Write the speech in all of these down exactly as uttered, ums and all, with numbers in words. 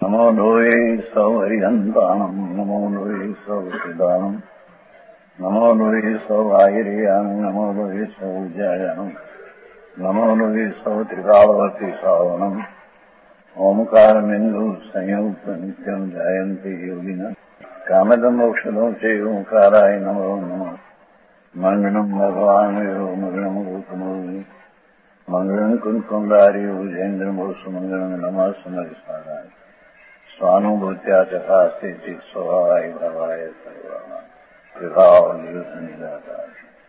નમો લોહે સૌહરિહંતાણમ નમો લોહે સૌસિદાનમ નમો લોહે સૌઆયર્યામ નમો લોહે સૌજાયામ નમો લોહે સૌત્રિકાળવતી સાવનમ ઓમકારમિંદુ સંયુક્ત નિત્યમ જાયંતિ યોગિના કામદમ મોક્ષદો છે ઓંકારાય નમો નમઃ મંગળમ ભગવાન યો મંગળમ ગોતમોની મંગળમ કુંકુંડારી ઉજેન્દ્રમોષ મંગળમ નમઃ સમરિસારાય સ્વાનુભૂત્યા ચકાસ્તે સ્વભાવાય ભવાય સર્વમાં વિભાવ નિયુદ્ધ નિરાકાર.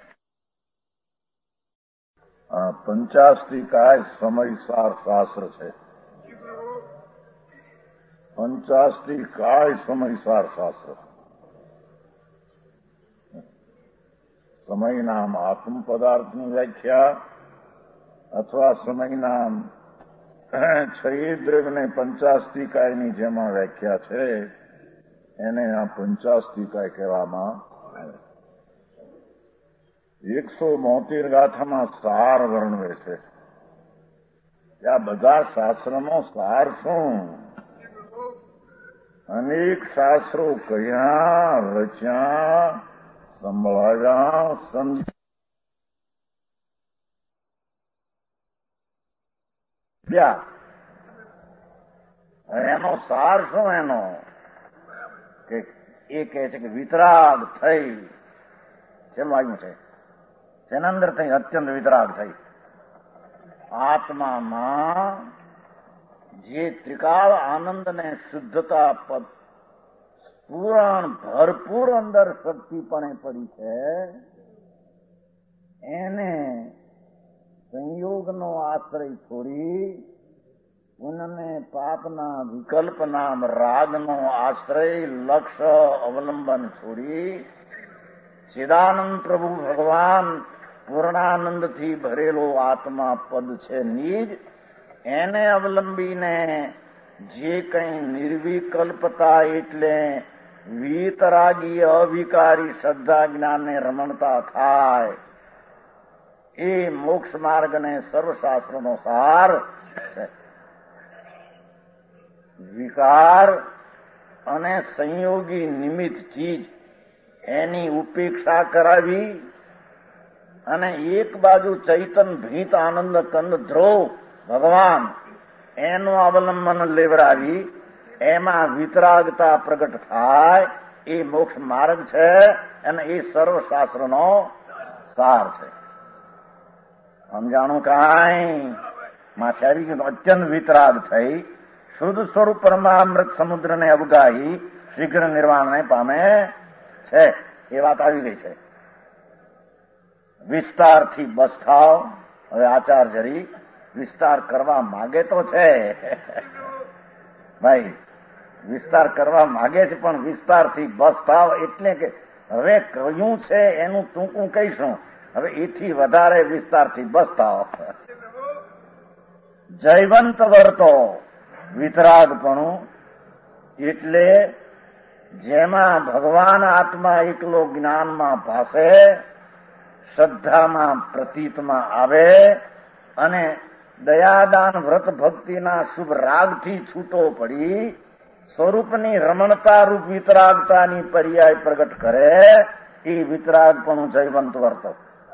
આ પંચાસ્તિકાય સમયસાર શાસ્ત્ર છે. પંચાસ્તિકાય સમયસાર શાસ્ત્ર. સમયનામ આત્મ પદાર્થની વ્યાખ્યા અથવા સમયનામ છયદ્રવ્યને પંચાસ્તિકાયની જેમાં વ્યાખ્યા છે એને આ પંચાસ્તિકાય કહેવામાં આવે. એકસો મોતેર ગાથામાં સાર વર્ણવે છે. આ બધા શાસ્ત્રનો સાર શું? અનેક શાસ્ત્રો કયા રચ્યા, સંભળાવ્યા, સમજ એનો સાર શું? એનો કે એ કહે છે કે વિતરાગ થઈ. શેનું આવ્યું છે? જેના અંદર થઈ અત્યંત વિતરાગ થઈ. આત્મામાં જે ત્રિકાળ આનંદ ને શુદ્ધતા પદ પૂરણ ભરપૂર અંદર શક્તિપણે પડી છે એને સંયોગનો આશ્રય છોડી પુનઃને પાપના વિકલ્પનામ રાગનો આશ્રય લક્ષ્ય અવલંબન છોડી ચિદાનંદ પ્રભુ ભગવાન પૂર્ણાનંદથી ભરેલો આત્મા પદ છે નિજ, એને અવલંબીને જે કંઈ નિર્વિકલ્પતા એટલે વિતરાગી અવિકારી શ્રદ્ધા જ્ઞાનને રમણતા થાય એ મોક્ષ માર્ગને સર્વશાસ્ત્રનો સાર છે. વિકાર અને સંયોગી નિમિત્ત ચીજ એની ઉપેક્ષા કરાવી અને એક બાજુ ચૈતન ભીત આનંદ કંદ ધ્રુવ ભગવાન એનું અવલંબન લેવડાવી એમાં વિતરાગતા પ્રગટ થાય એ મોક્ષ માર્ગ છે અને એ સર્વશાસ્ત્રનો સાર છે. સમજાણું કાંઈ? માથે આવી ગયું. અત્યંત વિતરાગ થઈ શુદ્ધ સ્વરૂપ પરમામૃત સમુદ્રને અવગાહી શીઘ્ર નિર્વાણને પામે છે. એ વાત આવી ગઈ છે. વિસ્તારથી બસ થાવ. હવે આચાર્યરી વિસ્તાર કરવા માગે તો છે ભાઈ, વિસ્તાર કરવા માગે છે, પણ વિસ્તારથી બસ થાવ એટલે કે હવે કયું છે એનું ટૂંકું કહીશું. હવે એથી વધારે વિસ્તારથી બસ થાવ. જયવંત વર્તો વિતરાગપણું એટલે જેમાં ભગવાન આત્મા એકલો જ્ઞાનમાં ભાસે, શ્રદ્ધામાં પ્રતીતમાં આવે અને દયાદાન વ્રત ભક્તિના શુભ રાગથી છૂટો પડી સ્વરૂપની રમણતા રૂપ વિતરાગતાની પર્યાય પ્રગટ કરે એ વિતરાગપણું જયવંત વર્તો.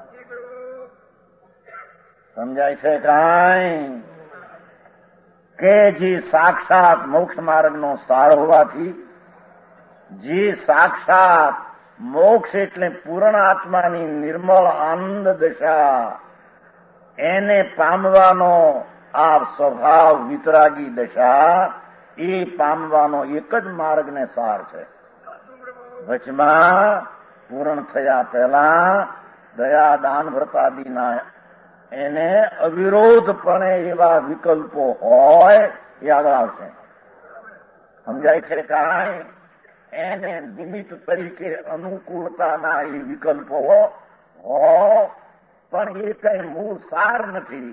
સમજાય છે કાંઈ? કે જે સાક્ષાત મોક્ષ માર્ગનો સાર હોવાથી જે સાક્ષાત મોક્ષ એટલે પૂર્ણ આત્માની નિર્મળ આનંદ દશા એને પામવાનો આ સ્વભાવ વિતરાગી દશા એ પામવાનો એક જ માર્ગને સાર છે. વચમાં પૂર્ણ થયા પહેલા દયા દાન વ્રતાદિના એને અવિરોધપણે એવા વિકલ્પો હોય એ આગળ આવશે. સમજાય છે કાંઈ? એને નિમિત્ત તરીકે અનુકૂળતાના એ વિકલ્પો હો, પણ એ કઈ મૂળ સાર નથી.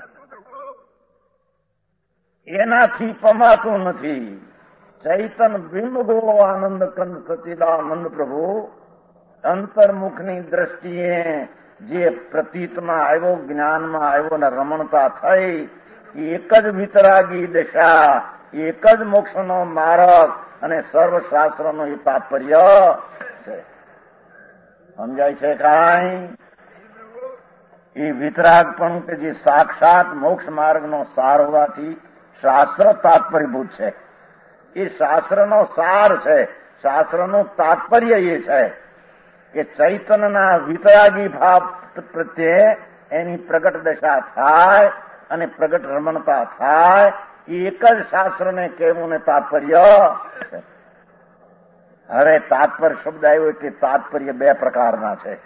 એનાથી પમાતું નથી. ચૈતન બિંબ ગોળો આનંદ કંદ સચિદાનંદ પ્રભુ અંતર્મુખની દ્રષ્ટિએ જે પ્રતીતમાં આવ્યો, જ્ઞાનમાં આવ્યો ને રમણતા થઈ, એક જ વિતરાગી દશા એક જ મોક્ષનો માર્ગ અને સર્વશાસ્ત્રનું એ તાત્પર્ય છે. સમજાય છે કાંઈ? એ વિતરાગપણું કે જે સાક્ષાત મોક્ષ માર્ગનો સાર હોવાથી શાસ્ત્ર તાત્પર્યભૂત છે. એ શાસ્ત્રનો સાર છે. શાસ્ત્રનું તાત્પર્ય એ છે કે ચૈતન્યના વિતરાગી ભાવ પ્રત્યે એની પ્રગટ દશા થાય અને પ્રગટ રમણતા થાય. એ એક જ શાસ્ત્રને કહેવું ને તાત્પર્ય છે. હવે તાત્પર્ય શબ્દ આવ્યો એટલે તાત્પર્ય બે પ્રકારના છે.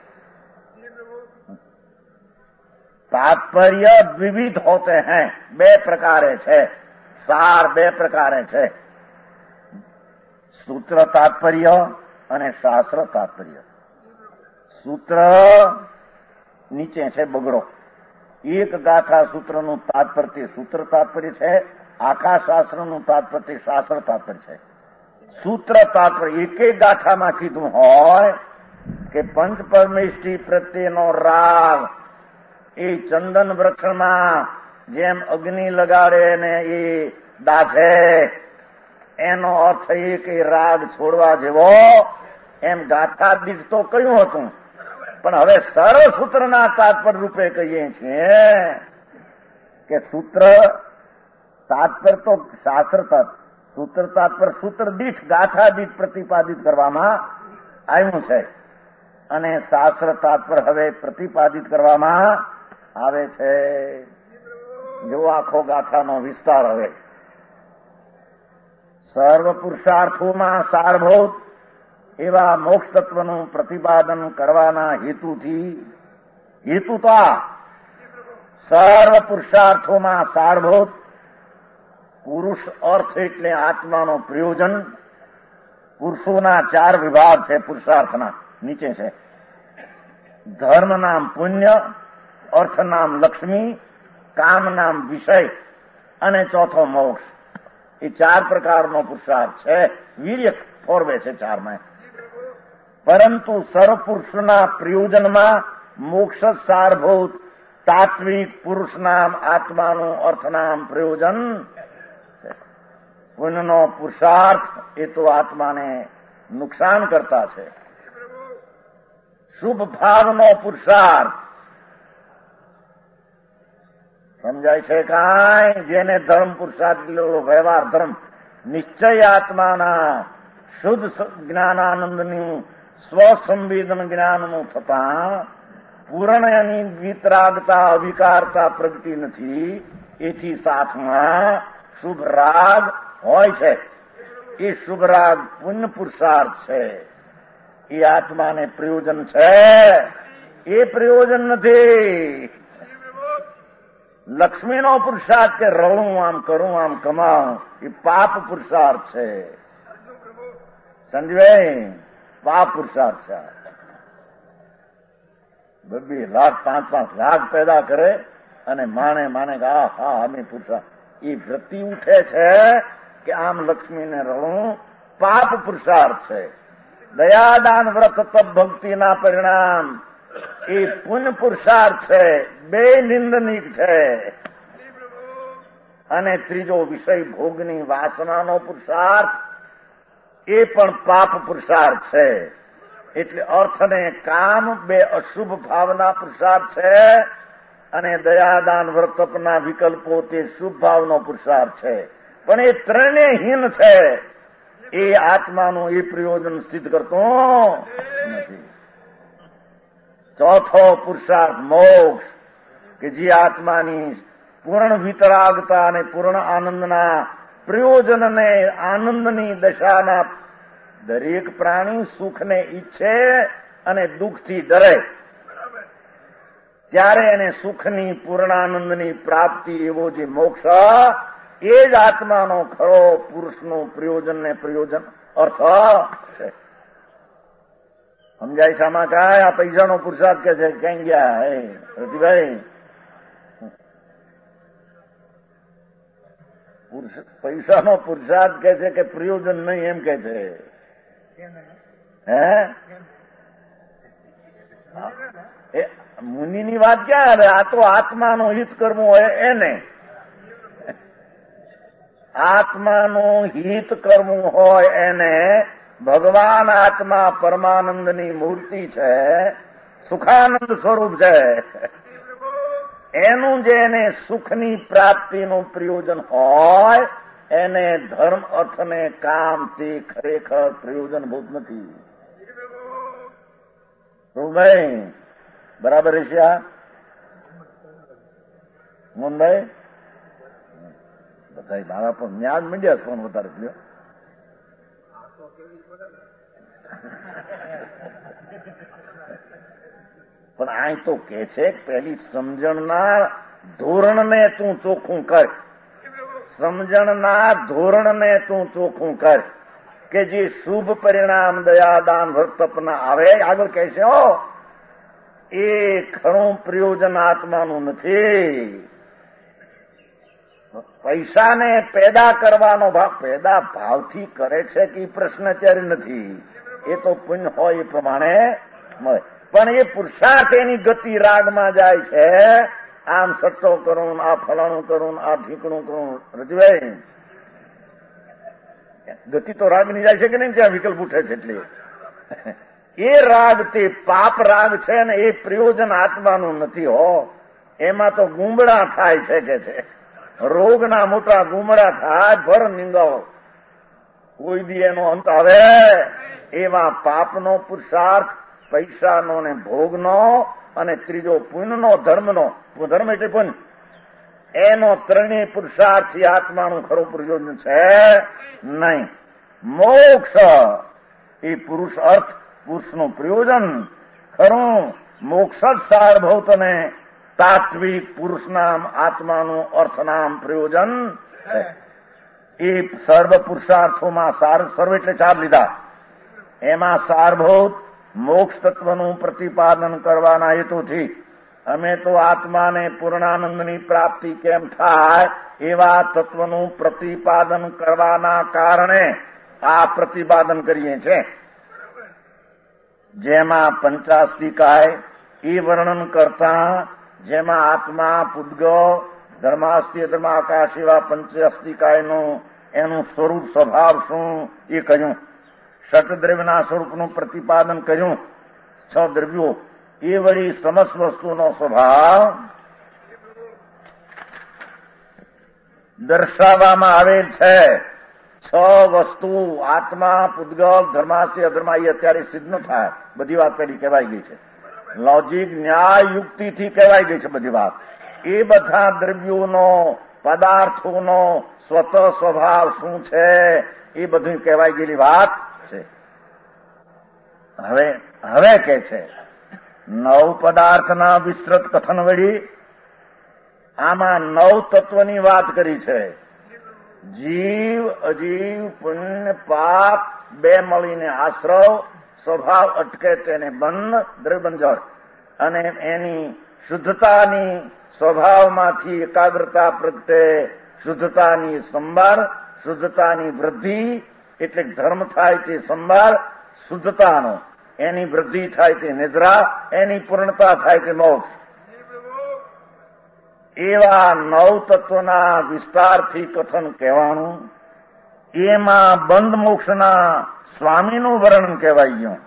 तात्पर्य विविध होते हैं, बे प्रकारे छे. सार बे प्रकारे छे, सूत्र तात्पर्य અને શાસ્ત્ર તાત્પર્ય. સૂત્ર નીચે છે બગડો. એક ગાથા સૂત્રનું તાત્પર્ય સૂત્ર તાત્પર્ય છે. આખા શાસ્ત્રનું તાત્પર્ય શાસ્ત્ર તાત્પર્ય છે. સૂત્ર તાત્પર્ય એક એક ગાથામાં કીધું હોય કે પંચ પરમેષ્ઠી પ્રત્યેનો રાગ એ ચંદન વૃક્ષમાં જેમ અગ્નિ લગાડે ને એ દાઝે, એનો અર્થ એ કે રાગ છોડવા જેવો, એમ ગાથા દીઠ તો કહ્યું હતું. પણ હવે સરળ સૂત્રના તાત્પર્ય રૂપે કહીએ છીએ કે સૂત્ર તાત્પર્ય તો શાસ્ત્ર તાત્પર્ય, સૂત્ર તાત્પર્ય સૂત્ર દીઠ ગાથા દીઠ પ્રતિપાદિત કરવામાં આવ્યું છે અને શાસ્ત્ર તાત્પર્ય હવે પ્રતિપાદિત કરવામાં આવે છે. જો આખો ગાથાનો વિસ્તાર હવે સર્વ પુરુષાર્થોમાં સારભૂત એવા મોક્ષ તત્વનું પ્રતિપાદન કરવાના હેતુથી હેતુતા સર્વ પુરુષાર્થોમાં સારભૂત પુરુષ અર્થ એટલે આત્માનો પ્રયોજન. પુરુષોના ચાર વિભાગ છે પુરુષાર્થના, નીચે છે. ધર્મ નામ પુણ્ય, અર્થ નામ લક્ષ્મી, કામ નામ વિષય અને ચોથો મોક્ષ. એ ચાર પ્રકારનો પુરુષાર્થ છે. વીર્ય ફોરવે છે ચારમાં. પરંતુ સર્વપુરુષના પ્રયોજનમાં મોક્ષ સારભૂત તાત્વિક પુરુષ નામ આત્માનું અર્થ નામ પ્રયોજન છે. પુણ્યનો પુરુષાર્થ એ તો આત્માને નુકસાન કરતા છે. શુભ ભાવનો પુરુષાર્થ સમજાય છે કાંઈ? જેને ધર્મ પુરુષાર્થ વ્યવહાર ધર્મ નિશ્ચય આત્માના શુદ્ધ જ્ઞાનાનંદનું સ્વસંવેદન જ્ઞાનનું થતા પૂર્ણ એની વિતરાગતા અવિકારતા પ્રગતિ નથી. એથી સાથમાં શુભ રાગ હોય છે. એ શુભ રાગ પુણ્ય પુરુષાર્થ છે. એ આત્માને પ્રયોજન છે. એ પ્રયોજન નથી. લક્ષ્મીનો પુરુષાર્થ કે રળું આમ કરું આમ કમાઉં એ પાપ પુરુષાર્થ છે. સમજવાય? પાપ પુરુષાર્થ છે. બબ્બે લાખ પાંચ પાંચ લાખ પેદા કરે અને માણે માને કે આ હા અમે પુરુષાર્થ, એ વૃત્તિ ઉઠે છે કે આમ લક્ષ્મીને રળું, પાપ પુરુષાર્થ છે. દયાદાન વ્રત તપ ભક્તિના પરિણામ એ પુણ્ય પુરુષાર્થ છે. બે નિંદનીક છે. અને ત્રીજો વિષય ભોગની વાસનાનો પુરુષાર્થ એ પણ પાપ પુરુષાર્થ છે. એટલે અર્થ ને કામ બે અશુભ ભાવના પુરુષાર્થ છે અને દયાદાન વ્રતપના વિકલ્પો તે શુભ ભાવનો પુરુષાર્થ છે. પણ એ ત્રણેય હીન છે. એ આત્માનું એ પ્રયોજન સિદ્ધ કરતો નથી. ચોથો પુરુષાર્થ મોક્ષ કે જે આત્માની પૂર્ણ વિતરાગતા અને પૂર્ણ આનંદના પ્રયોજનને આનંદની દશાના દરેક પ્રાણી સુખને ઈચ્છે અને દુઃખથી ડરે, ત્યારે એને સુખની પૂર્ણાનંદની પ્રાપ્તિ એવો જે મોક્ષ એ જ આત્માનો ખરો પુરુષનું પ્રયોજન ને પ્રયોજન અર્થ છે. સમજાય શામાં કાંઈ? આ પૈસાનો પુરુષાર્થ કે છે ક્યાં ગયા હે રતિભાઈ? પૈસાનો પુરુષાર્થ કે છે કે પ્રયોજન નહીં એમ કે છે. હે મુનિની વાત ક્યાં આવે? આ તો આત્માનો હિત કરવું હોય એને. આત્માનું હિત કરવું હોય એને ભગવાન આત્મા પરમાનંદની મૂર્તિ છે, સુખાનંદ સ્વરૂપ છે. એનું જે એને સુખની પ્રાપ્તિનું પ્રયોજન હોય એને ધર્મ અર્થ ને કામથી ખરેખર પ્રયોજનભૂત નથી. ભાઈ બરાબર છે આ મોહનભાઈ? બધા મારા પણ ન્યાજ મીડિયા ફોન વધારે થયો. પણ આ તો કે છે પેલી સમજણના ધોરણને તું ચોખ્ખું કર, સમજણના ધોરણને તું ચોખ્ખું કર કે જે શુભ પરિણામ દયાદાન તપના આવે. આગળ કહે છે હો એ ખરું પ્રયોજન આત્માનું નથી. પૈસાને પેદા કરવાનો ભાવ પેદા ભાવથી કરે છે કે પ્રશ્ન અત્યારે નથી, એ તો પુણ્ય હોય એ પ્રમાણે મળે. પણ એ પુરુષાર્થ એની ગતિ રાગમાં જાય છે. આમ સટ્ટો કરું, આ ફલાણું કરું, આ ઠીકણું કરું, રજવાય ગતિ તો રાગની જાય છે કે નહીં? ત્યાં વિકલ્પ ઉઠે છે. એટલે એ રાગ તે પાપ રાગ છે ને એ પ્રયોજન આત્માનું નથી હો. એમાં તો ગુમડા થાય છે કે છે રોગના મોટા ગુમડા થાય, ભર નિંદાઓ, કોઈ દી એનો અંત આવે. એવા પાપનો પુરુષાર્થ, પૈસાનો ને ભોગનો, અને ત્રીજો પુણ્યનો ધર્મનો, ધર્મ એટલે પુણ્ય, એનો ત્રણેય પુરુષાર્થથી આત્માનું ખરું પ્રયોજન છે નહીં. મોક્ષ એ પુરુષ અર્થ, પુરુષનું પ્રયોજન ખરું. મોક્ષ જ સારભૌતને તાત્વિક પુરુષ નામ આત્માનું અર્થનામ પ્રયોજન છે. એ સર્વ પુરુષાર્થોમાં સાર, સર્વ એટલે ચાર લીધા, એમાં સારભૌત મોક્ષ તત્વનું પ્રતિપાદન કરવાના હેતુથી અમે તો આત્માને પૂર્ણાનંદની પ્રાપ્તિ કેમ થાય એવા તત્વનું પ્રતિપાદન કરવાના કારણે આ પ્રતિપાદન કરીએ છીએ. જેમાં પંચાસ્તિકાય એ વર્ણન કરતા, જેમાં આત્મા, પૂદગલ, ધર્માસ્તિ, ધર્માકાશ એવા પંચાસ્તિકાયનું એનું સ્વરૂપ સ્વભાવ શું એ કહ્યું. ષટદ્રવ્યના સ્વરૂપનું પ્રતિપાદન કર્યું. છ દ્રવ્યો એ વળી સમસ્ત વસ્તુનો સ્વભાવ દર્શાવવામાં આવેલ છે. છ વસ્તુ આત્મા, પૂદગલ, ધર્માસ્તિ, અધર્મા એ અત્યારે સિદ્ધ ન થાય. બધી વાત પેલી કહેવાઈ ગઈ છે. લોજિક, ન્યાય, યુક્તિથી કહેવાઈ ગઈ છે બધી વાત. એ બધા દ્રવ્યોનો, પદાર્થોનો સ્વતઃ સ્વભાવ શું છે એ બધું કહેવાઈ ગયેલી વાત છે. હવે હવે કે છે નવ પદાર્થના વિસ્તૃત કથન વળી આમાં નવ તત્વની વાત કરી છે. જીવ, અજીવ, પુણ્ય, પાપ બે મળીને આશ્રવ, સ્વભાવ અટકે તેને બંધ, દ્રવ્યબંધન, અને એની શુદ્ધતાની સ્વભાવમાંથી એકાગ્રતા પ્રગટે, શુદ્ધતાની સંભાળ, શુદ્ધતાની વૃદ્ધિ એટલે ધર્મ થાય તે સંભાળ શુદ્ધતાનો, એની વૃદ્ધિ થાય તે નિદ્રા, એની પૂર્ણતા થાય તે મોક્ષ. એવા નવ તત્વના વિસ્તારથી કથન કહેવાનું. એમાં બંધ મોક્ષના સ્વામીનું વર્ણન કહેવાય ગયું.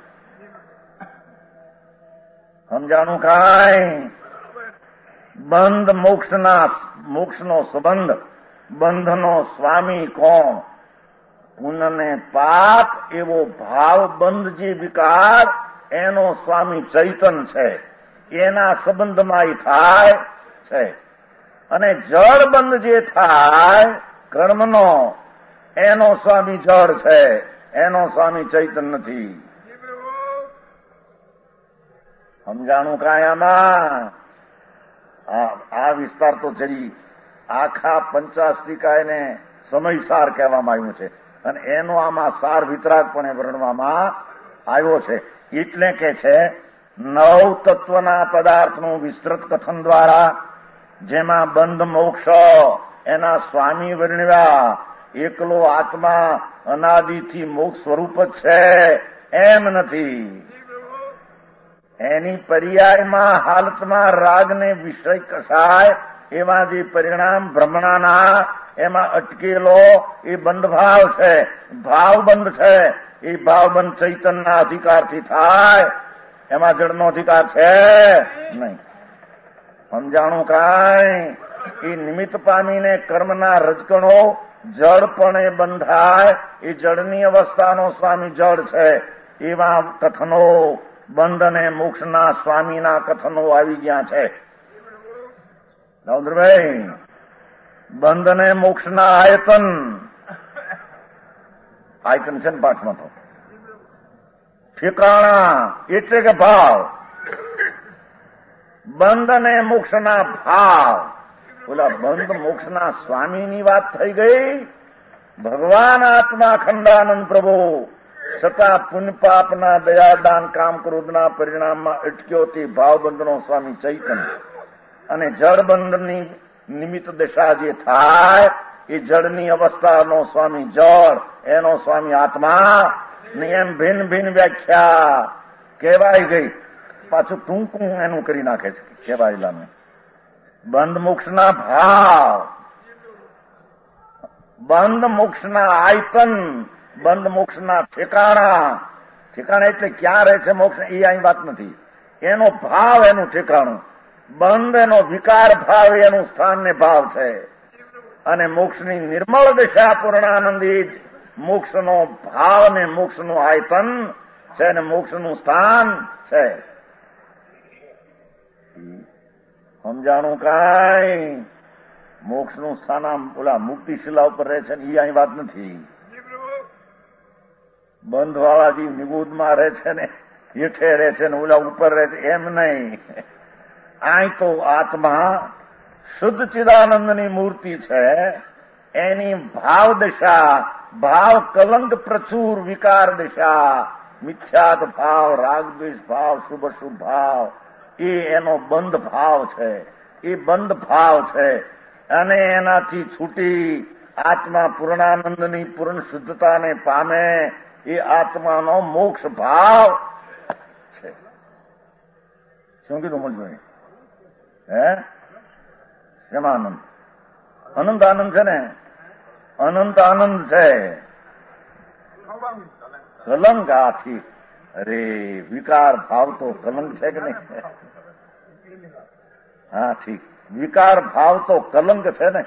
સમજાણું કાંઈ? બંધ મોક્ષના, મોક્ષનો સંબંધ, બંધનો સ્વામી કોણ? પુણ્ય ને પાપ એવો ભાવ બંધ જે વિકાર, એનો સ્વામી ચૈતન છે. એના સંબંધમાં એ થાય છે. અને જળ બંધ જે થાય કર્મનો, એનો સ્વામી જળ છે, એનો સ્વામી ચૈતન નથી. સમજાણું કાયામાં? આ વિસ્તાર તો જરી આખા પંચાસ્તિકાયને સમયસાર કહેવામાં આવ્યું છે, અને એનો આમાં સાર વિતરાગપણે વર્ણવામાં આવ્યો છે. એટલે કે છે નવ તત્વના પદાર્થનું વિસ્તૃત કથન દ્વારા, જેમાં બંધ મોક્ષ એના સ્વામી વર્ણવ્યા, એકલો આત્મા અનાદિથી મોક્ષ સ્વરૂપ જ છે એમ નથી. એની પર્યાયમાં હાલતમાં રાગને વિષય કસાય એવા જે પરિણામ ભ્રમણાના એમાં અટકેલો એ બંધ ભાવ છે, ભાવબંધ છે. એ ભાવબંધ ચૈતનના અધિકારથી થાય, એમાં જળનો અધિકાર છે નહીં. સમજાણું કાંઈ? એ નિમિત્ત પામીને કર્મના રજકણો જળપણે બંધાય, એ જળની અવસ્થાનો સ્વામી જળ છે. એવા કથનો બંધ અને મોક્ષના સ્વામીના કથનો આવી ગયા છે. રાઉન્દ્રભાઈ, બંધ અને મોક્ષના આયતન આયતન છે ને પાઠમાં તો ઠેકાણા એટલે કે ભાવ. બંધ અને મોક્ષના ભાવ. બોલા બંધ મોક્ષના સ્વામીની વાત થઈ ગઈ. ભગવાન આત્મા ખંડાનંદ પ્રભુ છતાં પુણ્ય પાપના દયાદાન કામ ક્રોધના પરિણામમાં અટક્યો તે ભાવબંધનો સ્વામી ચૈતન્ય અને જળબંધની નિમિત્ત દશા જે થાય એ જળની અવસ્થાનો સ્વામી જળ, એનો સ્વામી આત્મા. એમ ભિન્ન ભિન્ન વ્યાખ્યા કહેવાય ગઈ. પાછું ટૂંકું એનું કરી નાખે છે કહેવાયેલાનું. બંધ મોક્ષના ભાવ, બંધ મોક્ષના આયતન, બંધ મોક્ષના ઠેકાણા. ઠેકાણા એટલે ક્યાં રહે છે મોક્ષ એ અહીં વાત નથી. એનો ભાવ એનું ઠેકાણું. બંધ એનો વિકાર ભાવ એનું સ્થાન ને ભાવ છે. અને મોક્ષની નિર્મળ દશા પૂર્ણાનંદી મોક્ષનો ભાવ ને મોક્ષનું આયતન છે ને મોક્ષનું સ્થાન છે. સમજાણું કાંઈ? મોક્ષનું સ્થાન આમ ઓલા મુક્તિશિલા ઉપર રહે છે ને એ અહીં વાત નથી. બંધ વાળા જે નિગુદમાં રહે છે ને હેઠે રહે છે ને ઓલા ઉપર રહે છે એમ નહીં. અહીં તો આત્મા શુદ્ધ ચિદાનંદની મૂર્તિ છે. એની ભાવ દશા, ભાવ કલંક પ્રચુર વિકાર દશા, મિથ્યાત ભાવ, રાગદ્વેષ ભાવ, શુભ શુભ ભાવ, એ એનો બંધ ભાવ છે. એ બંધ ભાવ છે. અને એનાથી છૂટી આત્મા પૂર્ણાનંદની પૂર્ણ શુદ્ધતાને પામે એ આત્માનો મોક્ષ ભાવ છે. શું કીધું મજભાઈ? હે શેમાં આનંદ? અનંત આનંદ છે ને, અનંત આનંદ છે. કલંક આથી અરે વિકાર ભાવ તો કલંક છે કે નહીં? હા ઠીક, વિકાર ભાવ તો કલંક છે ને.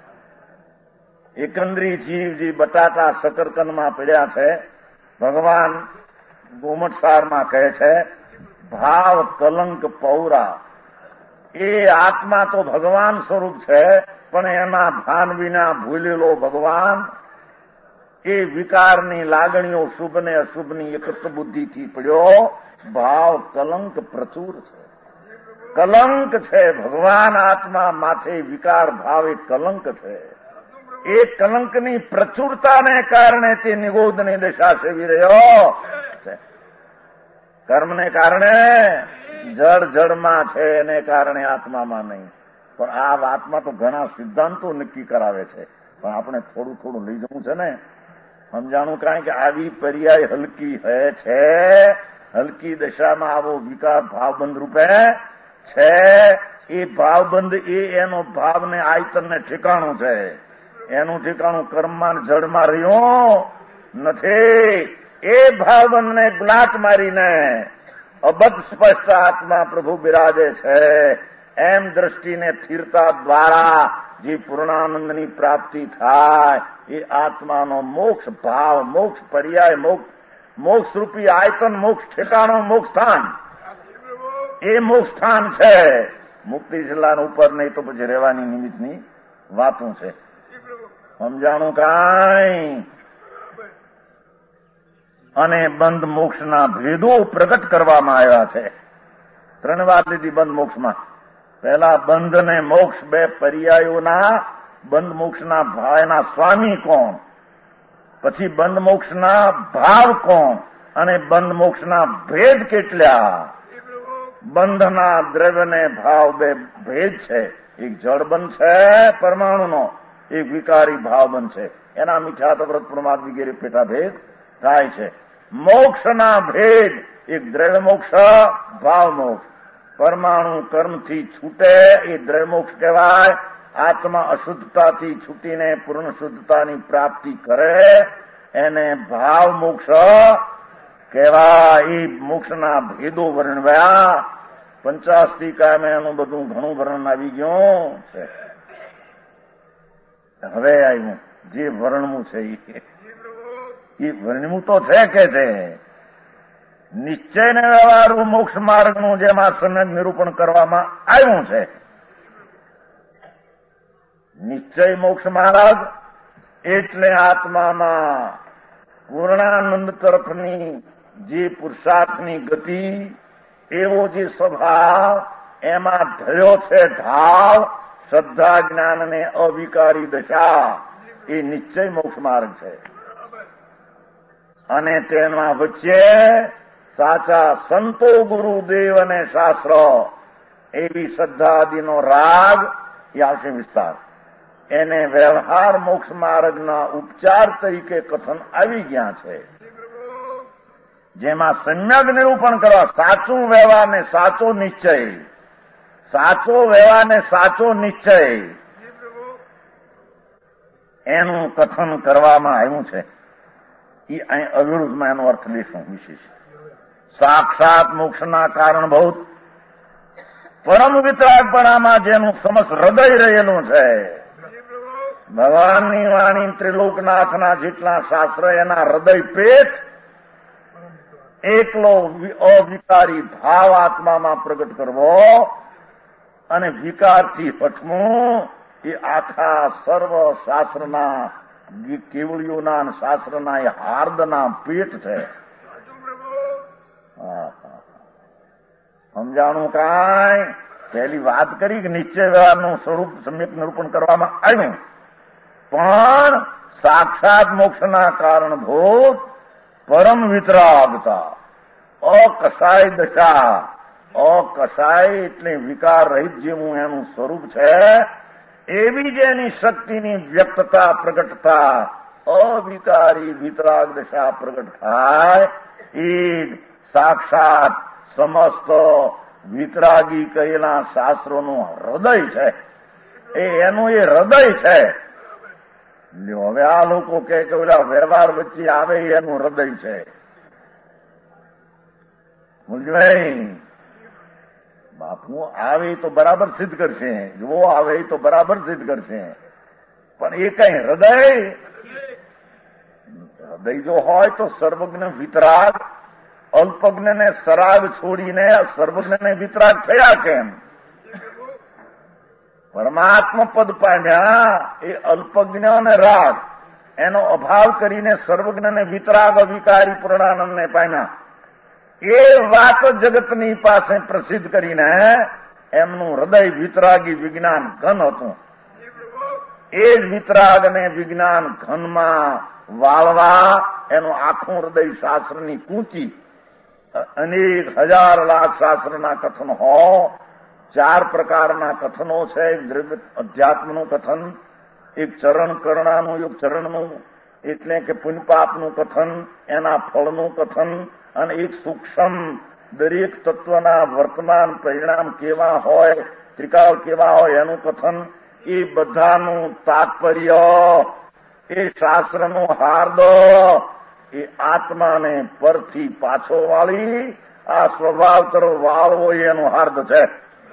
એકંદરી જીવ જે બટાટા શકરકંદમાં પડ્યા છે, ભગવાન ગોમટસારમાં કહે છે ભાવ કલંક પૌરા. એ આત્મા તો ભગવાન સ્વરૂપ છે, પણ એના ભાન વિના ભૂલેલો ભગવાન એ વિકારની લાગણીઓ શુભ ને અશુભની એકત્ર બુદ્ધિથી પડ્યો. ભાવ કલંક પ્રચુર છે. કલંક છે ભગવાન આત્મા માથે વિકાર ભાવ એ કલંક છે. એ કલંકની પ્રચુરતાને કારણે તે નિગોદની દશા સેવી રહ્યો છે. કર્મને કારણે જળ જળમાં છે, એને કારણે આત્મામાં નહીં. પણ આ વાતમાં તો ઘણા સિદ્ધાંતો નક્કી કરાવે છે, પણ આપણે થોડું થોડું લઈ જવું છે ને. સમજાણું કારણ કે આવી પર્યાય હલકી હે છે. હલકી દશામાં આવો વિકાર ભાવબંધ રૂપે છે. એ ભાવબંધ એ એનો ભાવને આયતનને ઠેકાણું છે. એનું ઠેકાણું કર્મમાં જળમાં રહ્યું નથી. એ ભાવબંધને ગુલાટ મારીને અબધ સ્પષ્ટ આત્મા પ્રભુ બિરાજે છે. એમ દ્રષ્ટિને સ્થિરતા દ્વારા જે પૂર્ણાનંદની પ્રાપ્તિ થાય એ આત્માનો મોક્ષ ભાવ, મોક્ષ પર્યાય, મોક્ષ મોક્ષ રૂપી આયતન, મોક્ષ ઠેકાણો, મોક્ષ સ્થાન, એ મોક્ષ સ્થાન છે. મુક્તિ જિલ્લાના ઉપર નહીં તો પછી રહેવાની નિમિત્તની વાતું છે. સમજાણું કાંઈ? અને બંધ મોક્ષના ભેદો પ્રગટ કરવામાં આવ્યા છે. ત્રણ વાત લીધી બંધ મોક્ષમાં. પહેલા બંધ અને મોક્ષ બે પર્યાયોના બંધ મોક્ષના ભાવના સ્વામી કોણ, પછી બંધ મોક્ષના ભાવ કોણ, અને બંધ મોક્ષના ભેદ કેટલા. બંધના દ્રવ્યને ભાવ બે ભેદ છે. એક જળબંધ છે પરમાણુનો, એક વિકારી ભાવબંધ છે. એના મિથ્યાત્વ વ્રત પ્રમાદ વગેરે પેટા ભેદ થાય છે. મોક્ષના ભેદ એક દ્રવ્ય મોક્ષ, ભાવ મોક્ષ. પરમાણુ કર્મથી છૂટે એ દ્રવ્યમોક્ષ કહેવાય. આત્મા અશુદ્ધતાથી છૂટીને પૂર્ણ શુદ્ધતાની પ્રાપ્તિ કરે એને ભાવ મોક્ષ કહેવાય. એ મોક્ષના ભેદો વર્ણવ્યા. પંચાસ્તિકામાં એનું બધું ઘણું વર્ણન આવી ગયું છે. હવે આવ્યું જે વર્ણવું છે એ વર્ણવું તો છે કે છે નિશ્ચયને વ્યવહારુ મોક્ષ માર્ગનું જેમાં સમ્યક નિરૂપણ કરવામાં આવ્યું છે. નિશ્ચય મોક્ષ માર્ગ એટલે આત્મામાં પૂર્ણાનંદ તરફની જે પુરુષાર્થની ગતિ, એવો જે સ્વભાવ એમાં થયો છે ઢાળ, શ્રદ્ધા જ્ઞાન અને અવિકારી દશા, એ નિશ્ચય મોક્ષ માર્ગ છે. અને તેમાં વચ્ચે સાચા સંતો, ગુરુદેવ અને શાસ્ત્ર એવી શ્રદ્ધાદિનો રાગ એ આવશે વિસ્તાર. એને વ્યવહાર મોક્ષ માર્ગના ઉપચાર તરીકે કથન આવી ગયા છે. જેમાં સમ્યક નિરૂપણ કરવા સાચું વ્યવહાર ને સાચો નિશ્ચય, સાચો વ્યવહાર ને સાચો નિશ્ચય એનું કથન કરવામાં આવ્યું છે. એ અહીં અવિરુદ્ધમાં એનો અર્થ લેશું વિશેષ. સાક્ષાત મોક્ષના કારણભૂત પરમ વિતરાગપણામાં જેનું સમસ્ત હૃદય રહેલું છે, ભગવાનની વાણી ત્રિલોકનાથના જેટલા શાસ્ત્ર એના હૃદય પેટ એકલો અવિકારી ભાવ આત્મામાં પ્રગટ કરવો અને વિકારથી હટવું એ આખા સર્વ શાસ્ત્રના કેવળીઓના શાસ્ત્રના એ હાર્દના પેટ છે. સમજાણું કાંઈ? પહેલી વાત કરી કે નિશ્ચય વ્યવહારનું સ્વરૂપ સમ્યક નિરૂપણ કરવામાં આવ્યું, પણ સાક્ષાત મોક્ષના કારણભૂત પરમ વિતરાગતા, અકસાય દશા, અકસાય એટલે વિકાર રહિત જેવું એનું સ્વરૂપ છે, એવી જેની શક્તિની વ્યક્તતા પ્રગટતા અવિકારી વિતરાગ દશા પ્રગટ થાય એ સાક્ષાત સમસ્ત વિતરાગી કહેલા શાસ્ત્રોનું હૃદય છે. એ એનું એ હૃદય છે. હવે આ લોકો કે ઓલા વ્યવહાર વચ્ચે આવે એનું હૃદય છે. સમજવાય? બાપુ આવે તો બરાબર સિદ્ધ કરશે, જો આવે તો બરાબર સિદ્ધ કરશે, પણ એ કઈ હૃદય હૃદય જો હોય તો સર્વજ્ઞ વિતરાગ અલ્પજ્ઞને સરાગ છોડીને સર્વજ્ઞને વિતરાગ થયા કેમ? પરમાત્મા પદ પામ્યા એ અલ્પજ્ઞ અને રાગ એનો અભાવ કરીને સર્વજ્ઞને વિતરાગ અવિકારી પૂર્ણાનંદને પામ્યા. એ વાત જગતની પાસે પ્રસિદ્ધ કરીને એમનું હૃદય વિતરાગી વિજ્ઞાન ઘન હતું. એ જ વિતરાગ અને વિજ્ઞાન ઘનમાં વાળવા એનું આખું હૃદય શાસ્ત્રની કૂંચી અનેક હજાર લાખ શાસ્ત્રના કથન હો. ચાર પ્રકારના કથનો છે. એક દ્રવ્ય અધ્યાત્મનું કથન, એક ચરણ કરણાનું, એક ચરણનું એટલે કે પુણ્યપાપનું કથન, એના ફળનું કથન, અને એક સૂક્ષ્મ દરેક તત્વના વર્તમાન પરિણામ કેવા હોય, ત્રિકાળ કેવા હોય એનું કથન. એ બધાનું તાત્પર્ય એ શાસ્ત્રનું હાર્દ એ આત્માને પરથી પાછો વાળી આ સ્વભાવ તરફ વાળવો એનું હાર્દ છે.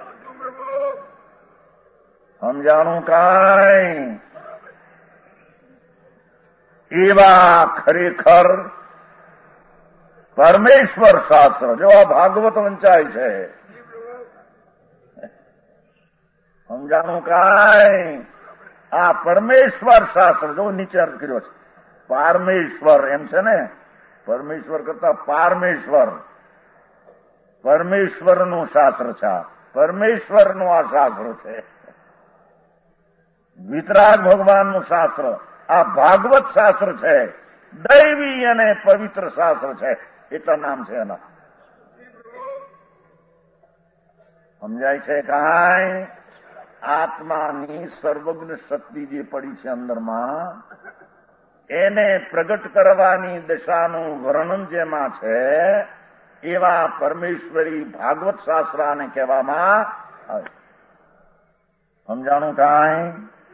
સમજાણું કાંઈ? એવા ખરેખર પરમેશ્વર શાસ્ત્ર જો આ ભાગવત વંચાય છે. સમજાણું કાંઈ? આ પરમેશ્વર શાસ્ત્ર જો નીચે અર્થ કર્યો છે. પારમેશ્વર એમ છે ને, પરમેશ્વર કરતા પારમેશ્વર, પરમેશ્વરનું શાસ્ત્ર છે. પરમેશ્વરનું આ શાસ્ત્ર છે. વિતરાગ ભગવાનનું શાસ્ત્ર આ ભાગવત શાસ્ત્ર છે. દૈવી અને પવિત્ર શાસ્ત્ર છે. એટલા નામ છે એના. સમજાય છે કાંઈ? આત્માની સર્વજ્ઞ શક્તિ જે પડી છે અંદરમાં એને પ્રગટ કરવાની દશાનું વર્ણન જેમાં છે એવા પરમેશ્વરી ભાગવત શાસ્ત્રાને કહેવામાં આવે. સમજાણું કાંઈ?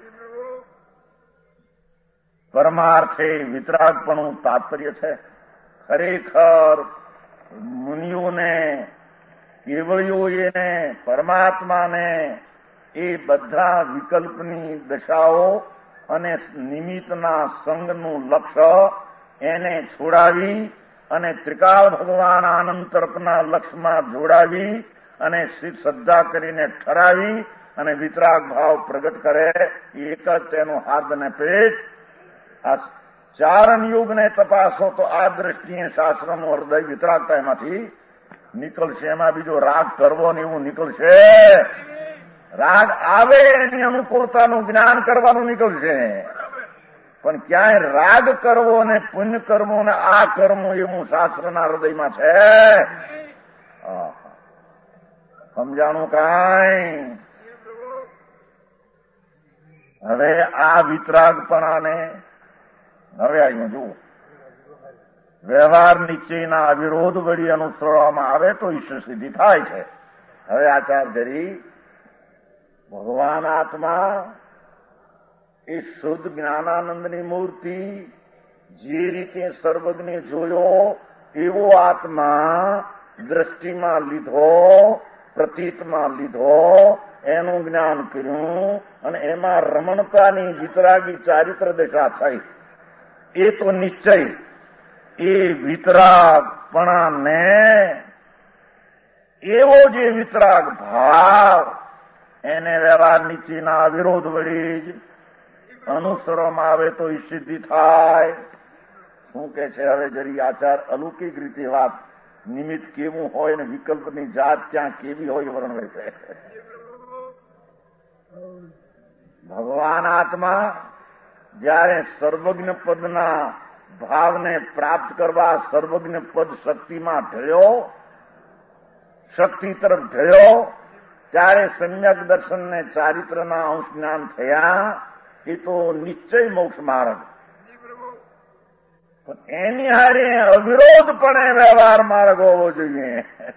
પરમાર્થે વિતરાગપણું તાત્પર્ય છે. ખરેખર મુનિઓને, કેવળીઓને, પરમાત્માને એ બધા વિકલ્પની દશાઓ અને નિમિત્તના સંગનું લક્ષ્ય એને છોડાવી અને ત્રિકાળ ભગવાન આનંદ તર્પના લક્ષ્યમાં જોડાવી અને શ્રદ્ધા કરીને ઠરાવી અને વિતરાગ ભાવ પ્રગટ કરે. એક જ તેનું હાથ અને પેટ. આ ચારણ યુગને તપાસો તો આ દ્રષ્ટિએ શાસ્ત્રનું હૃદય વિતરાગતા એમાંથી નીકળશે. એમાં બીજો રાગ કરવો ને એવું નીકળશે. રાગ આવે એની અનુકૂળતાનું જ્ઞાન કરવાનું નીકળશે. પણ ક્યાંય રાગ કરવો ને પુણ્ય કર્મો ને આ કર્મો એવું શાસ્ત્રના હૃદયમાં છે. સમજાણું કાંઈ? હવે આ વિતરાગપણાને હવે અહીંયા જુઓ, વ્યવહાર નિશ્ચયના અવિરોધ વળી અનુસરવામાં આવે તો ઈશ્વર સિદ્ધિ થાય છે. હવે આચાર્યરી ભગવાન આત્મા એ શુદ્ધ જ્ઞાનાનંદની મૂર્તિ જે રીતે સર્વજ્ઞે જોયો એવો આત્મા દ્રષ્ટિમાં લીધો, પ્રતીતમાં લીધો, એનું જ્ઞાન કર્યું અને એમાં રમણતાની વિતરાગી ચારિત્ર દશા થઈ. એ તો નિશ્ચય એ વિતરાગપણાને એવો જે વિતરાગ ભાવ એને વ્યવહાર નીચેના વિરોધ વળી જ અનુસરવામાં આવે તો એ સિદ્ધિ થાય. શું કે છે હવે જરી આચાર અલૌકિક રીતે વાત નિમિત્ત કેવું હોય ને વિકલ્પની જાત ત્યાં કેવી હોય વર્ણવે છે. ભગવાન આત્મા જ્યારે સર્વજ્ઞ પદના ભાવને પ્રાપ્ત કરવા સર્વજ્ઞ પદ શક્તિમાં ઢળ્યો, શક્તિ તરફ ઢળ્યો, ત્યારે સમ્યક દર્શનને ચારિત્રના અંશ જ્ઞાન થયા. એ તો નિશ્ચય મોક્ષ માર્ગ. પણ એની હારે અવિરોધપણે વ્યવહાર માર્ગ હોવો જોઈએ.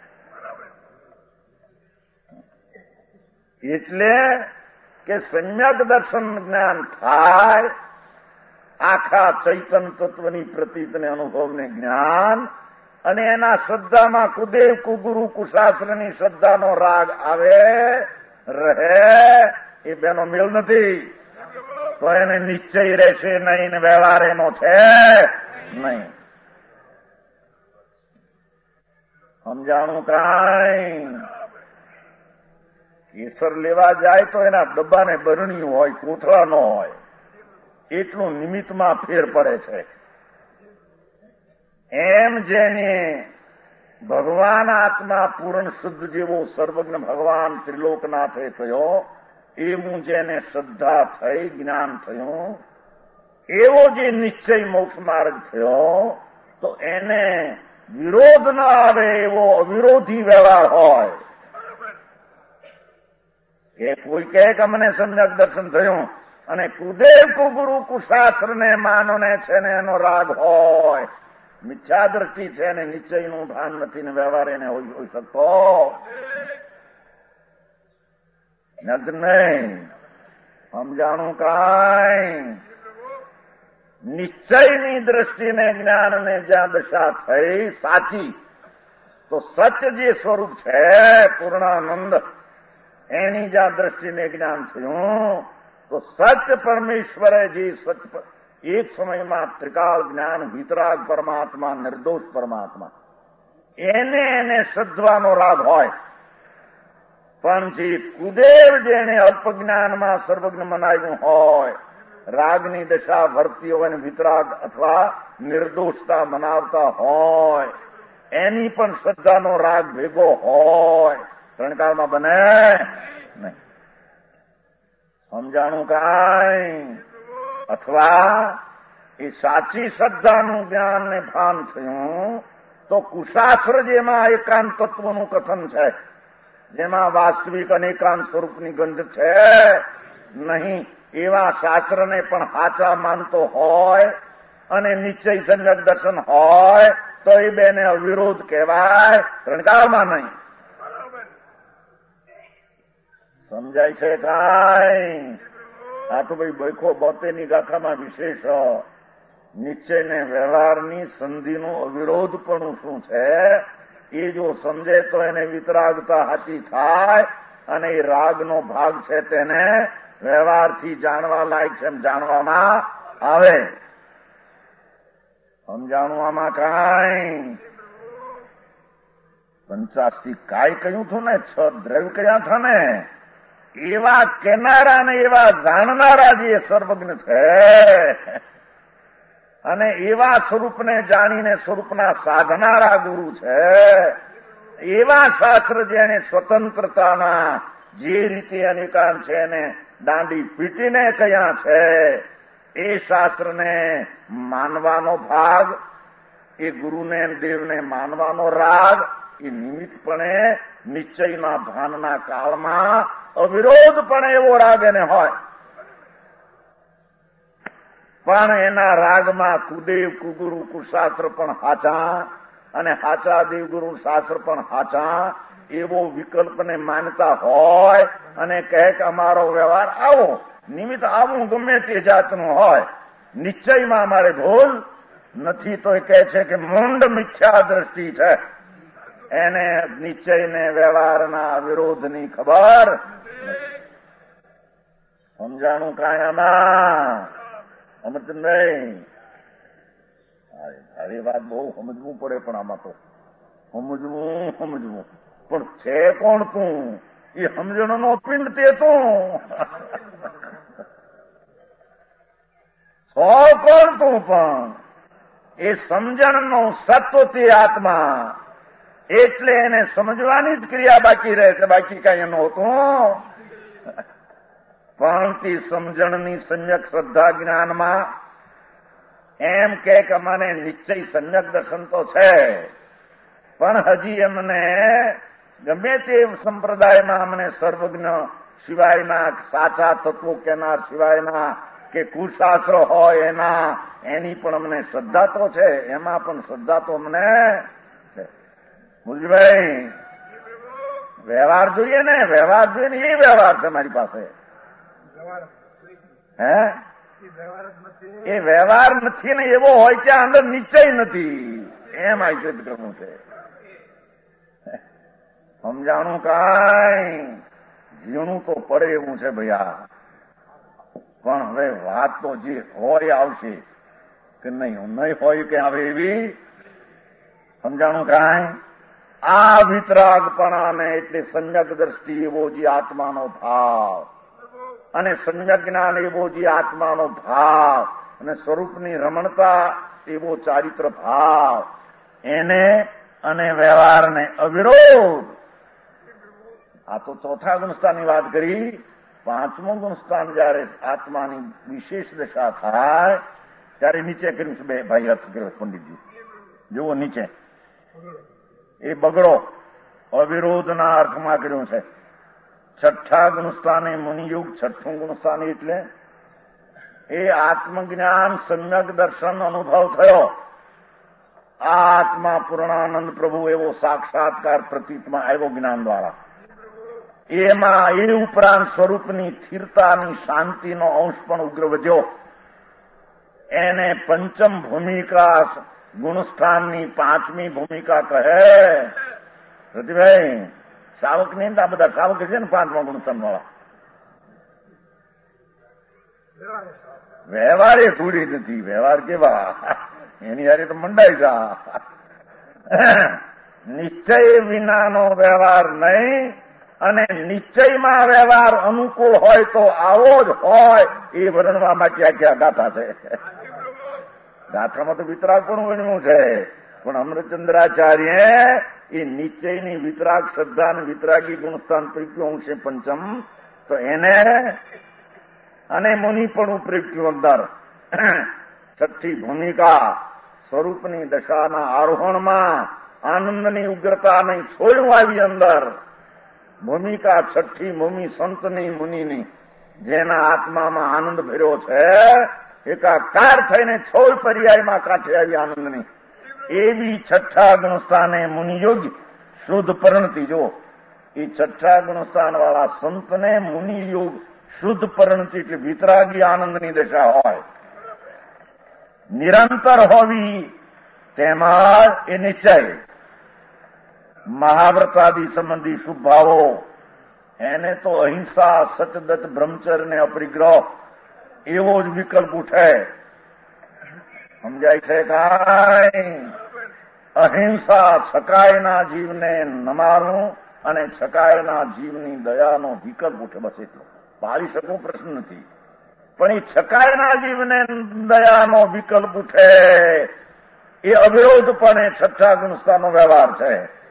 એટલે કે સમ્યક દર્શન જ્ઞાન થાય, આખા ચૈતન તત્વની પ્રતીતને અનુભવને જ્ઞાન અને એના શ્રદ્ધામાં કુદેવ કુગુરુ કુશાસ્ત્રની શ્રદ્ધાનો રાગ આવે રહે. એ બેનો મેળ નથી તો એને નિશ્ચય રહેશે નહીં ને વ્યવહાર એનો છે નહીં. સમજાણું કાંઈ? કેસર લેવા જાય તો એના ડબ્બાને બરણી હોય, કોથળા ન હોય, એટલું નિમિત્તમાં ફેર પડે છે. એમ જેને ભગવાન આત્મા પૂર્ણ શુદ્ધ જેવો સર્વજ્ઞ ભગવાન ત્રિલોકનાથે થયો, એવું જેને શ્રદ્ધા થઈ, જ્ઞાન થયું, એવો જે નિશ્ચય મોક્ષ માર્ગ થયો, તો એને વિરોધ ન આવે એવો અવિરોધી વ્યવહાર હોય. એ કોઈ કહે કે અમને સમ્યક દર્શન થયું અને કુદેવ કુગુરુ કુશાસ્ત્રને માનોને છે ને એનો રાગ હોય, મિથ્યા દ્રષ્ટિ છે ને નિશ્ચયનું ભાન નથી ને વ્યવહાર એને હોઈ શકતો નહીં. સમજાણું કાંઈ? નિશ્ચયની દ્રષ્ટિને જ્ઞાનને જ્યાં દશા થઈ સાચી, તો સત્ય જે સ્વરૂપ છે પૂર્ણાનંદ, એની જ્યાં દ્રષ્ટિને જ્ઞાન થયું તો સત્ય પરમેશ્વરે જે સત્ય એક સમયમાં ત્રિકાળ જ્ઞાન વિતરાગ પરમાત્મા, નિર્દોષ પરમાત્મા, એને એને શ્રદ્ધવાનો રાગ હોય. પણ જે કુદેવ જેને અલ્પ જ્ઞાનમાં સર્વજ્ઞ મનાવ્યું હોય, રાગની દશા વર્તી હોય ને વિતરાગ અથવા નિર્દોષતા મનાવતા હોય, એની પણ શ્રદ્ધાનો રાગ ભેગો હોય, ત્રણ કાળમાં બને નહીં. સમજાણું કાંઈ? અથવા એ સાચી શ્રદ્ધાનું જ્ઞાન ને ભાન થયું તો કુશાસ્ત્ર જેમાં એકાંત તત્વનું કથન છે, જેમાં વાસ્તવિક અનેકાંત સ્વરૂપની ગંધ છે નહીં, એવા શાસ્ત્રને પણ સાચા માનતો હોય અને નિશ્ચય સમ્યક દર્શન હોય તો એ બેને અવિરોધ કહેવાય, રણકારમાં નહીં. સમજાય છે કાંઈ? આ તો ભાઈ બૈખો બોતેરની ગાથામાં વિશેષ નિશ્ચય ને વ્યવહારની સંધિનું અવિરોધપણું શું છે એ જો સમજે તો એને વિતરાગતા સાચી થાય અને એ રાગનો ભાગ છે તેને વ્યવહારથી જાણવા લાયક છે એમ જાણવામાં આવે. સમજાણું આમાં કાંઈ? પંચાસ્તી કાંઈ કહ્યું હતું ને, છ દ્રવ્ય કયા હતા ને, એવા કેનારા ને એવા જાણનારા જે સર્વજ્ઞ છે અને એવા સ્વરૂપને જાણીને સ્વરૂપના સાધનારા ગુરુ છે, એવા શાસ્ત્ર જેને સ્વતંત્રતાના જે રીતે અનેકાન છે એને દાંડી પીટીને કયા છે, એ શાસ્ત્રને માનવાનો ભાગ, એ ગુરુને દેવને માનવાનો રાગ, એ નિમિત્તપણે નિશ્ચયના ભાનના કાળમાં અવિરોધપણે એવો રાગ એને હોય. પણ એના રાગમાં કુદેવ કુગુરુ કુશાસ્ત્ર પણ હાચા અને હાચા દેવગુરુ શાસ્ત્ર પણ હાચા એવો વિકલ્પને માનતા હોય અને કહે કે અમારો વ્યવહાર આવો, નિમિત્ત આવું ગમે તે જાતનું હોય, નિશ્ચયમાં અમારે ભૂલ નથી, તો એ કહે છે કે મૂંડ મિથ્યા દ્રષ્ટિ છે, એને નિશ્ચયને વ્યવહારના વિરોધની ખબર. સમજાણું કાંઈ આમાં? અમરચંદભાઈ, તારી વાત બહુ સમજવું પડે, પણ આમાં તો સમજવું સમજવું પણ છે કોણ તું? એ સમજણનો પિંડ તે તું છો કોણ તું? પણ એ સમજણનો સત્વ તે આત્મા, એટલે એને સમજવાની જ ક્રિયા બાકી રહે છે, બાકી કઈ એનું હોતું. પણ તે સમજણની સમ્યક શ્રદ્ધા જ્ઞાનમાં એમ કે મને નિશ્ચય સમ્યક દર્શન તો છે, પણ હજી એમને ગમે તે સંપ્રદાયમાં અમને સર્વજ્ઞ સિવાયના સાચા તત્વો કેનાર સિવાયના કે કુશાસ્ત્ર હોય એના એની પણ અમને શ્રદ્ધા તો છે, એમાં પણ શ્રદ્ધા તો અમને છે. મુરજીભાઈ, વ્યવહાર જોઈએ ને, વ્યવહાર જોઈએ ને, એ વ્યવહાર છે મારી પાસે. હે એ વ્યવહાર નથી ને એવો હોય કે અંદર નિશ્ચય નથી, એમ આચિત કરવું છે. સમજાણું કાંઈ? જીવણું તો પડે એવું છે ભૈયા, પણ હવે વાત તો જે હોય આવશે કે નહીં નહીં હોય કે આવે એવી. સમજાણું કાંઈ? આ વિતરાગપણાને એટલે સમ્યક દ્રષ્ટિ એવો જે આત્માનો ભાવ અને સમ્યક જ્ઞાન એવો જે આત્માનો ભાવ અને સ્વરૂપની રમણતા એવો ચારિત્ર ભાવ, એને અને વ્યવહારને અવિરોધ. આ તો ચોથા ગુણસ્થાનની વાત કરી. પાંચમું ગુણસ્થાન જયારે આત્માની વિશેષ દશા થાય ત્યારે નીચે કર્યું છે. બે ભાઈ અર્થ કર્યો પંડિતજી, જુઓ નીચે, એ બગડો અવિરોધના અર્થમાં કર્યું છે. છઠ્ઠા ગુણસ્થાને મુનિયુગ, છઠ્ઠું ગુણસ્થાન એટલે એ આત્મજ્ઞાન સમ્યક દર્શન અનુભવ થયો. આ આત્મા પૂર્ણાનંદ પ્રભુ એવો સાક્ષાત્કાર પ્રતીતમાં આવ્યો જ્ઞાન દ્વારા. એમાં એ ઉપરાંત સ્વરૂપની સ્થિરતાની શાંતિનો અંશ પણ ઉગ્ર વધ્યો. એને પંચમ ભૂમિકા ગુણસ્થાનની પાંચમી ભૂમિકા કહે. રતિભાઈ, શાવક ની આ બધા શાવક છે ને પાંચમા ગુણસ્થાન વાળા, વ્યવહાર એ થોડી નથી. વ્યવહાર કેવા એની હારે તો મંડાઈ જા. નિશ્ચય વિનાનો વ્યવહાર નહીં, અને નિશ્ચયમાં વ્યવહાર અનુકૂળ હોય તો આવો જ હોય એ વર્ણવા માટે આખી ગાથા છે. ગાથામાં તો વિતરાગ પણ વર્ણ્યું છે, પણ અમૃતચંદ્રાચાર્ય એ નિશ્ચયની વિતરાગ શ્રદ્ધા અને વિતરાગી ગુણસ્થાન પ્રત્યું છે પંચમ, તો એને અને મુનિ પણ પ્રત્યું અંદર છઠ્ઠી ભૂમિકા સ્વરૂપની દશાના આરોહણમાં આનંદની ઉગ્રતા નહીં છોડ્યું આવી અંદર. ભૂમિકા છઠ્ઠી ભૂમિ સંતની મુનિની, જેના આત્મામાં આનંદ ભર્યો છે, એકાકાર થઈને છોડ પર્યાયમાં કાંઠે આવી આનંદની. એવી છઠ્ઠા ગુણસ્થાને મુનિયોગી શુદ્ધ પરિણતિ. જો એ છઠ્ઠા ગુણસ્થાન વાળા સંતને મુનિયોગ શુદ્ધ પરિણતિ એટલે વિતરાગી આનંદની દશા હોય, નિરંતર હોવી. તેમાં એ નિશ્ચય મહાવ્રતાદિ સંબંધી શુભ ભાવો, એને તો અહિંસા, સતદત્ત, બ્રહ્મચર્ય ને અપરિગ્રહ એવો જ વિકલ્પ ઉઠે. સમજાય છે કાંઈ? અહિંસા છકાયના જીવને નમારું અને છકાયના જીવની દયાનો વિકલ્પ ઉઠે. બસ એટલો પાળી શકું પ્રશ્ન નથી, પણ એ છકાયના જીવને દયાનો વિકલ્પ ઉઠે એ અવિરોધપણે છઠ્ઠા ગુણસ્થાનનો વ્યવહાર છે.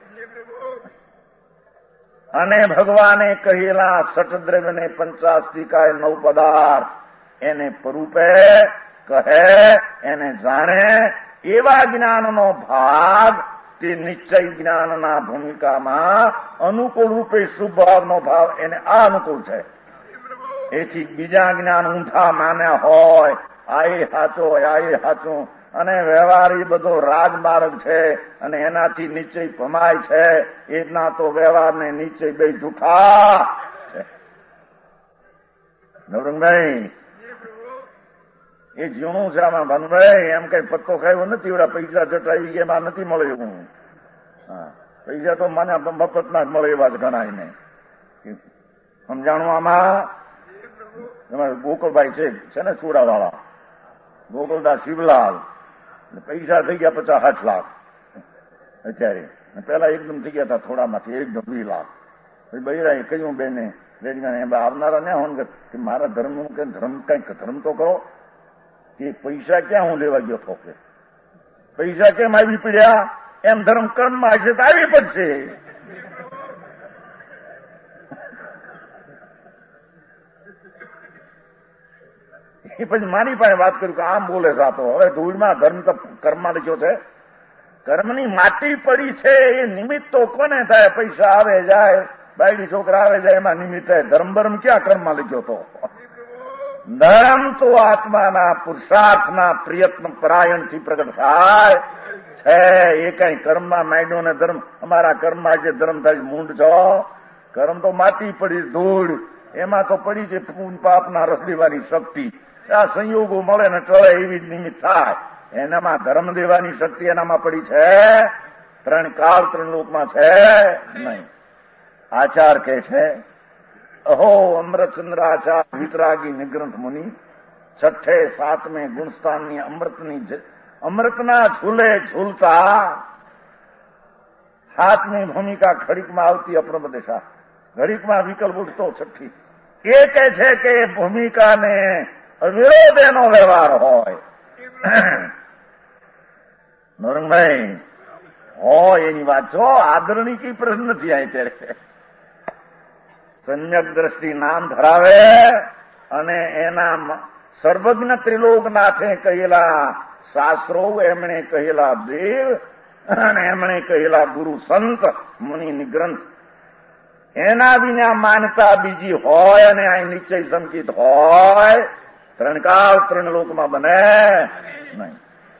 અને ભગવાને કહેલા ષટદ્રવ્યને પંચાસ્તિકાય નવ પદાર્થ એને પરૂપે કહે, એને જાણે એવા જ્ઞાનનો ભાગ તે નિશ્ચય જ્ઞાનના ભૂમિકામાં અનુકૂળ રૂપે શુભ ભાવનો ભાવ એને આ અનુકૂળ છે. એથી બીજા જ્ઞાન ઊંધા માન્યા હોય, આ એ સાચો આ એ સાચું, અને વ્યવહાર એ બધો રાજમાર્ગ છે અને એનાથી નિશ્ચય ભમાય છે, એના તો વ્યવહાર ને નિશ્ચય બે જૂઠા છે. નવરંગભાઈ એ જીવણું છે આમાં ભાનુભાઈ, એમ કઈ પત્તો ખાયો નથી, એવડા પૈસા જટાવી એમાં નથી મળે એવું. હા, પૈસા તો મને મફતના જ મળે એવા જ ગણાય. સમજાણું આમાં તમારે ગોકુળભાઈ છે છે ને ચૂડાવાળા, ગોકુળદાસ શિવલાલ, પૈસા થઈ ગયા પચાસ સાઠ લાખ અત્યારે. પેલા એકદમ થઈ ગયા હતા થોડામાંથી એકદમ વીસ લાખ. બૈરા કહ્યું બેને આવનારા ને હોન કે મારા ધર્મ કે ધર્મ કઈક ધર્મ તો કરો, કે પૈસા ક્યાં હું લેવા ગયો હતો, કે પૈસા કેમ આવી પડ્યા? એમ ધર્મ કર્મમાં હશે તો આવી પડશે. એ પછી મારી પાસે વાત કર્યું કે આમ બોલે સાતો. હવે ધૂળમાં ધર્મ તો કર્મમાં લખ્યો છે, કર્મની માટી પડી છે. એ નિમિત્ત તો કોને થાય? પૈસા આવે જાય, બાયડી છોકરા આવે જાય, એમાં નિમિત્ત થાય. ધર્મ બર્મ ક્યાં કર્મમાં લખ્યો હતો? ધર્મ તો આત્માના પુરુષાર્થના પ્રયત્ન પરાયણથી પ્રગટ થાય છે. એ કઈ કર્મમાં માંડ્યો ને ધર્મ અમારા કર્મમાં જે ધર્મ થાય મૂંડ છો. કર્મ તો માટી પડી ધૂળ, એમાં તો પડી છે પાપના રસ દેવાની શક્તિ. આ સંયોગો મળે ને ટળે એવી જ નિમિત્ત થાય. એનામાં ધર્મ દેવાની શક્તિ એનામાં પડી છે? ત્રણ કાળ ત્રણ લોકમાં છે નહીં. આચાર કે છે અહો અમૃતચંદ્ર આચાર વિતરાગી નિગ્રંથ મુનિ છઠ્ઠે સાતમે ગુણસ્થાનની અમૃતની અમૃતના ઝૂલે ઝૂલતા હાથની ભૂમિકા ઘડીકમાં આવતી અપ્રમદેશા, ઘડીકમાં વિકલ્પ ઉઠતો છઠ્ઠી. એ કહે છે કે ભૂમિકાને અવિરોધ એનો વ્યવહાર હોય. નોરંગભાઈ હોય એની વાત છો, આદરણી કઈ પ્રશ્ન નથી. અહીં ત્યારે સમ્યક દ્રષ્ટિ નામ ધરાવે અને એના સર્વજ્ઞ ત્રિલોકનાથે કહેલા શાસ્ત્રો, એમણે કહેલા દેવ અને એમણે કહેલા ગુરુ સંત મુનિની ગ્રંથ, એના વિના માનતા બીજી હોય અને અહીં નિશ્ચય સંકિત હોય, ત્રણ કાળ ત્રણ લોકમાં બને નહીં.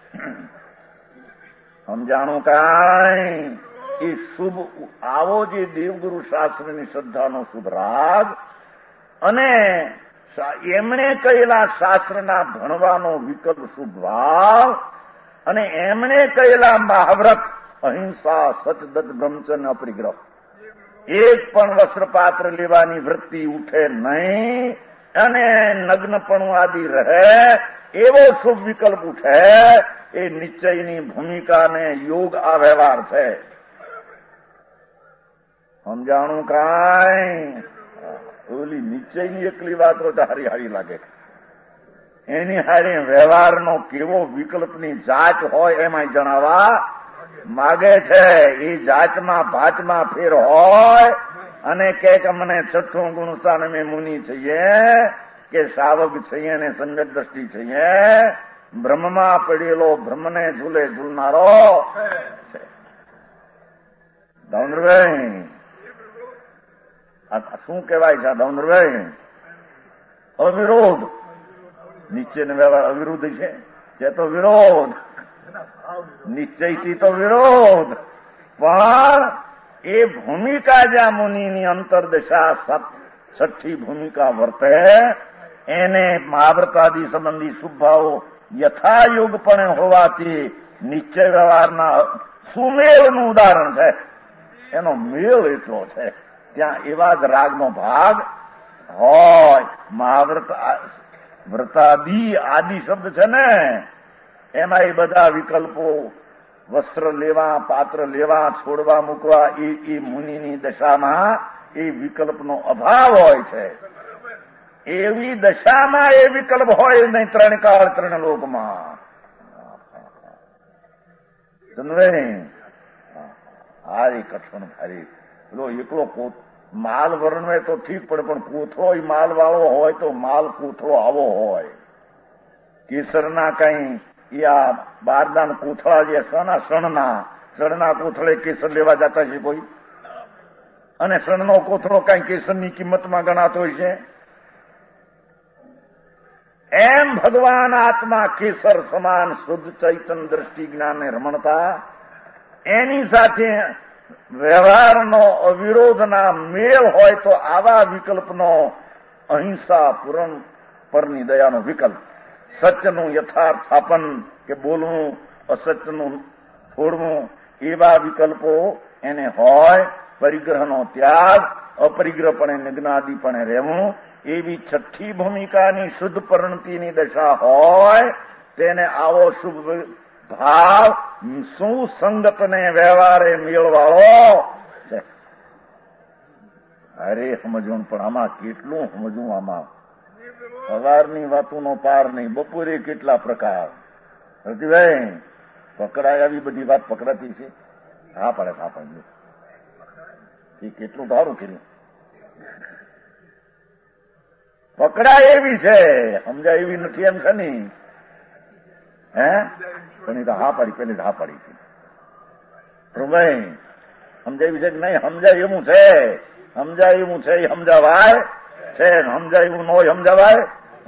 સમજાણું કાંઈ? એ શુભ આવો જે દેવગુરુ શાસ્ત્રની શ્રદ્ધાનો શુભ રાગ અને એમણે કહેલા શાસ્ત્રના ભણવાનો વિકલ્પ શુભ ભાવ અને એમણે કહેલા મહાવ્રત અહિંસા સતદત્ત બ્રહ્મચર્ય અપરિગ્રહ, એક પણ વસ્ત્રપાત્ર લેવાની વૃત્તિ ઉઠે નહીં અને નગ્નપણું આદિ રહે એવો શુભ વિકલ્પ ઉઠે. એ નિશ્ચયની ભૂમિકાને યોગ આ વ્યવહાર છે. સમજાણું કાંઈ? ઓલી નિશ્ચયની એકલી વાત હોય તો હારી હારી લાગે. એની હારી વ્યવહારનો કેવો વિકલ્પની જાત હોય એમાં જણાવવા માગે છે. એ જાતમાં ભાતમાં ફેર હોય અને કે મને છઠ્ઠું ગુણસ્થાન અમે મુનિ છીએ કે સાવક છીએ ને સમ્યક દ્રષ્ટિ છીએ, બ્રહ્મમાં પડેલો બ્રહ્મને ઝૂલે ઝૂલનારો છે. દાઉંદ્રભાઈ શું કહેવાય છે? દાઉંદ્રભાઈ અવિરોધ નીચે વ્યવહાર અવિરુદ્ધ છે, જે તો વિરોધ નિશ્ચયથી તો વિરોધ, પણ એ ભૂમિકા જ્યાં મુનિની અંતરદશા છઠ્ઠી ભૂમિકા વર્તે એને મહાવ્રતાદિ સંબંધી શુભાવો યથાયોગપણે હોવાથી નિશ્ચય વ્યવહારના સુમેળનું ઉદાહરણ છે. એનો મેળ એટલો છે ત્યાં એવા જ રાગનો ભાગ હોય. મહાવ્રત વ્રતાદિ આદિ શબ્દ છે ને એમાં એ બધા વિકલ્પો વસ્ત્ર લેવા, પાત્ર લેવા, છોડવા, મૂકવા એ એ મુનિની દશામાં એ વિકલ્પનો અભાવ હોય છે. એવી દશામાં એ વિકલ્પ હોય નહીં ત્રણ કાળ ત્રણ લોકમાં. સમજે? હારી કઠણ ભારી પેલો એકલો માલ વર્ણવે તો ઠીક પડે, પણ કોથળો માલ વાળો હોય તો માલ કોથળો આવો હોય. કેસરના કઈ યા બારદાન કોથળા જે સણા સણના સણના કોથળે કેસર લેવા જતા છે કોઈ, અને સણનો કોથળો કઈ કેસરની કિંમતમાં ગણાતો હોય છે. એમ ભગવાન આત્મા કેસર સમાન શુદ્ધ ચૈતન દ્રષ્ટિ જ્ઞાન ને રમણતા એની સાથે વ્યવહારનો અવિરોધના મેળ હોય તો આવા વિકલ્પનો અહિંસા પૂરણ પરની દયાનો વિકલ્પ, સત્યનું યથાર્થાપન કે બોલવું, અસત્યનું છોડવું, એવા વિકલ્પો એને હોય. પરિગ્રહનો ત્યાગ, અપરિગ્રહપણે નિગ્નાદિપણે રહેવું, એવી છઠ્ઠી ભૂમિકાની શુદ્ધ પરિણતિની દશા હોય તેને આવો શુભ ભાવ સુસંગતને વ્યવહારે મેળવાળો છે. અરે સમજવું, પણ આમાં કેટલું સમજવું. આમાં સવારની વાતોનો પાર નહીં. બપોરે કેટલા પ્રકાર. રતિભાઈ પકડાય આવી બધી વાત પકડાતી છે? હા પડે, હા પડે. કેટલું સારું કર્યું. પકડાય એવી છે, સમજાય એવી નથી એમ છે ને? હે પણ એ તો હા પાડી, પેલી હા પાડી હતી. ભાઈ સમજાય એવી છે કે નહીં? સમજાય એવું છે, સમજાય એવું છે એ સમજાવાય છે, સમજાય એવું ન હોય સમજાવાય.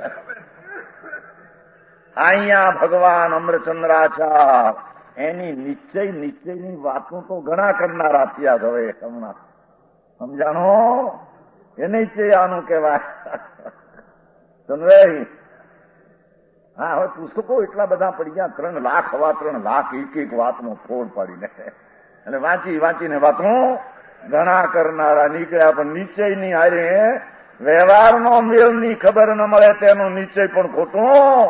અહીંયા ભગવાન અમરચંદ્રાચાર એની નિશ્ચય નિશ્ચયની વાતો તો ઘણા કરનારા થયા હવે હમણાં. સમજાણો? એ નિશ્ચય આનું કહેવાય. સમજાય? હા, હવે પુસ્તકો એટલા બધા પડી ગયા, ત્રણ લાખ હવા ત્રણ લાખ એક એક વાતનો ફોડ પાડીને અને વાંચી વાંચીને વાતો ઘણા કરનારા નીકળ્યા. પણ નિશ્ચયની હારે વ્યવહારનો મેળની ખબર ન મળે તેનો નિશ્ચય પણ ખોટું.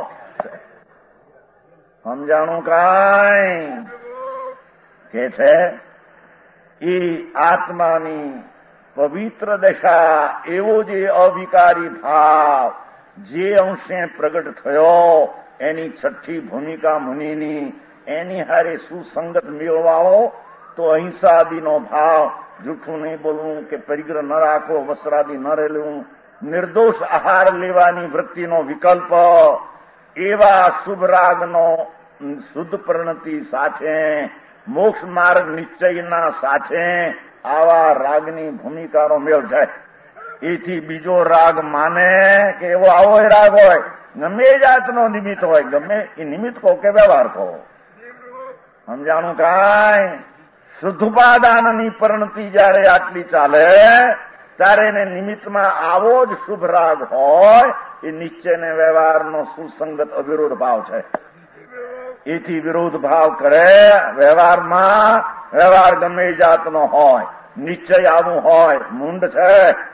સમજાણું? કાંઈ કે છે એ આત્માની પવિત્ર દશા એવો જે અવિકારી ભાવ જે અંશે પ્રગટ થયો એની છઠ્ઠી ભૂમિકા મુનિની, એની હારે સુસંગત મેળવાઓ તો અહિંસાદિનો ભાવ, જૂઠું નહીં બોલવું કે પરિગ્રહ ન રાખવો, વસ્ત્રાદિ ન રહેલું, નિર્દોષ આહાર લેવાની વૃત્તિનો વિકલ્પ, એવા શુભ રાગનો શુદ્ધ પરિણતિ સાથે મોક્ષ માર્ગ નિશ્ચયના સાથે આવા રાગની ભૂમિકાનો મેળ જાય. એથી બીજો રાગ માને કે એવો આવો રાગ હોય, ગમે એ જાતનો નિમિત્ત હોય, ગમે એ નિમિત્ત કહો કે વ્યવહાર કહો. સમજાણું? કાંઈ શુદ્ધોપાદાનની પરિણતિ જયારે આટલી ચાલે ત્યારે એને નિમિત્તમાં આવો જ શુભ રાગ હોય. એ નિશ્ચય ને વ્યવહારનો સુસંગત અવિરોધ ભાવ છે. એથી વિરોધ ભાવ કરે વ્યવહારમાં, વ્યવહાર ગમે એ જાતનો હોય, નિશ્ચય આવું હોય, મૂંડ છે.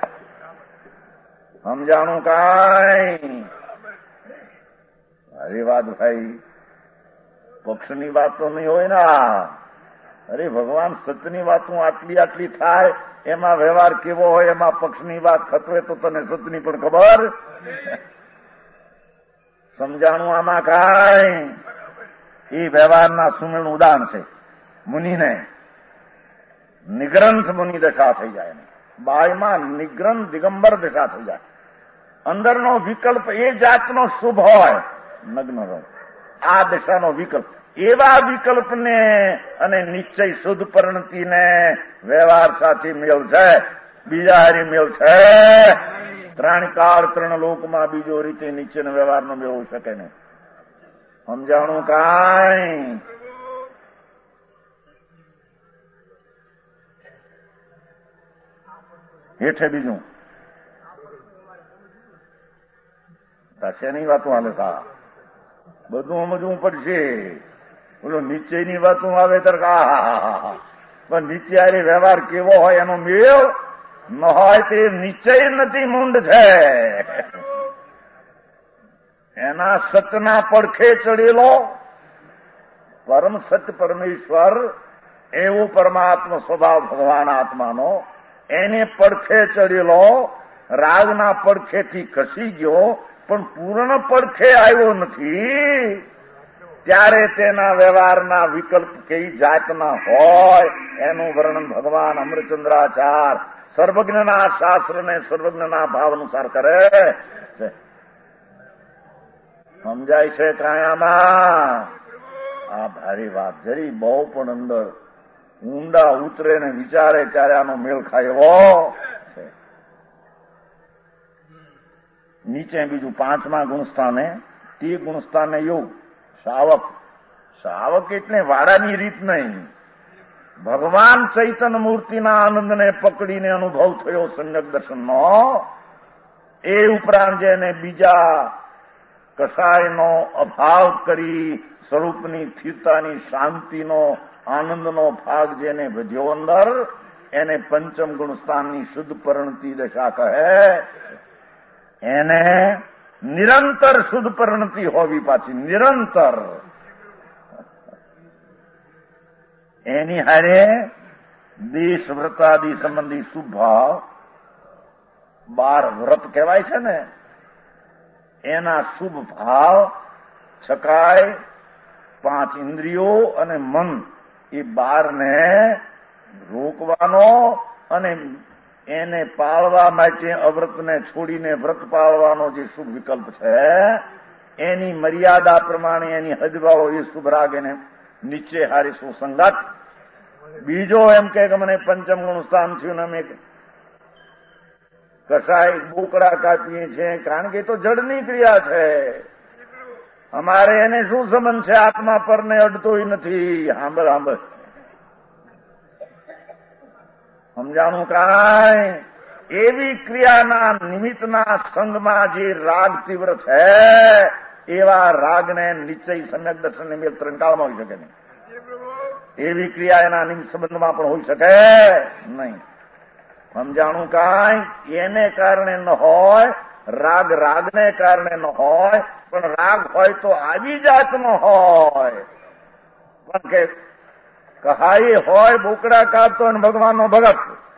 સમજાણું? કાંઈ અરે વાત ભાઈ, પક્ષની વાત તો નહીં હોય ને. અરે ભગવાન સત્યની વાતો આટલી આટલી થાય, એમાં વ્યવહાર કેવો હોય, એમાં પક્ષની વાત ખતવે તો તને સત્યની પણ ખબર. સમજાણું? આમાં કાંઈ એ વ્યવહારના સુમેળનું ઉદાહરણ છે. મુનિને નિગ્રંથ મુનિ દશા થઈ જાય, બાયમાં નિગ્રંથ દિગંબર દશા થઈ જાય. અંદરનો વિકલ્પ એ જાતનો શુભ હોય, નગ્ન રહો, આ દશાનો વિકલ્પ. એવા વિકલ્પને અને નિશ્ચય શુદ્ધ પરિણતિને વ્યવહાર સાથે મેળ છે, બીજા હારી મેળ છે. ત્રણ કાળ ત્રણ લોકમાં બીજો રીતે નિશ્ચય વ્યવહારનો મેળ હોઈ શકે નહીં. સમજાણું કાંઈ? હેઠે બીજું શેની વાતો હાલે સા બધું સમજવું પડશે. બોલો નિશ્ચયની વાતો આવે ત્યારે પણ નીચે આરે વ્યવહાર કેવો હોય એનો મેળ ન હોય તે નિશ્ચય નથી, મૂંડ છે. એના સતના પડખે ચડેલો પરમ સત્ય પરમેશ્વર એવો પરમાત્મા સ્વભાવ ભગવાન આત્માનો એને પડખે ચડેલો રાગના પડખેથી ખસી ગયો પણ પૂર્ણ પડખે આવ્યો નથી. ત્યારે તેના વ્યવહારના વિકલ્પ કઈ જાતના હોય એનું વર્ણન ભગવાન અમૃતચંદ્રાચાર સર્વજ્ઞના શાસ્ત્રને સર્વજ્ઞના ભાવ અનુસાર કરે. સમજાય છે કાયામાં? આ ભારી વાત જરી બહુ પણ અંદર ઊંડા ઉતરે ને વિચારે ત્યારે આનો મેળ ખાયો. નીચે બીજું પાંચમા ગુણસ્થાને તે ગુણસ્થાને યોગ શાવક. શાવક એટલે વાડાની રીત નહીં, ભગવાન ચૈતન્ય મૂર્તિના આનંદને પકડીને અનુભવ થયો સમ્યક દર્શનનો. એ ઉપરાંત જેને બીજા કસાયનો અભાવ કરી સ્વરૂપની સ્થિરતાની શાંતિનો આનંદનો ભાગ જેને વધ્યો અંદર એને પંચમ ગુણસ્થાનની શુદ્ધ પરિણતિ દશા કહે. એને નિરંતર શુદ્ધ પરિણતિ હોવી પાછી નિરંતર. એની હારે દેશ વ્રતાદિ સંબંધી શુભ ભાવ બાર વ્રત કહેવાય છે ને એના શુભ ભાવ છકાય પાંચ ઇન્દ્રિયો અને મન એ બારને રોકવાનો અને એને પાળવા માટે અવ્રતને છોડીને વ્રત પાળવાનો જે શુભ વિકલ્પ છે એની મર્યાદા પ્રમાણે એની હદવાળો એ શુભ રાગ એને નીચે હારી સુસંગત. બીજો એમ કે મને પંચમ ગુણ સ્થાન થયું ને અમે કસાય બોકડા કાપીએ છીએ કારણ કે એ તો જડની ક્રિયા છે. અમારે એને શું સંબંધ છે? આત્મા પરને અડતોય નથી. સાંભળ સાંભળ સમજાણું કાંઈ? એવી ક્રિયાના નિમિત્તના સંગમાં જે રાગ તીવ્ર છે એવા રાગને નિશ્ચય સમ્યક દર્શન નિમિત્ત ત્રણકાળમાં હોઈ શકે નહીં. એવી ક્રિયા એના નિમિત્ત સંબંધમાં પણ હોઈ શકે નહીં. સમજાણું કાંઈ? એને કારણે ન હોય, રાગ રાગને કારણે ન હોય, પણ રાગ હોય તો આવી જાતનો હોય. પણ કે કહાઈ હોય બોકડા કાપતો અને ભગવાનનો ભગત.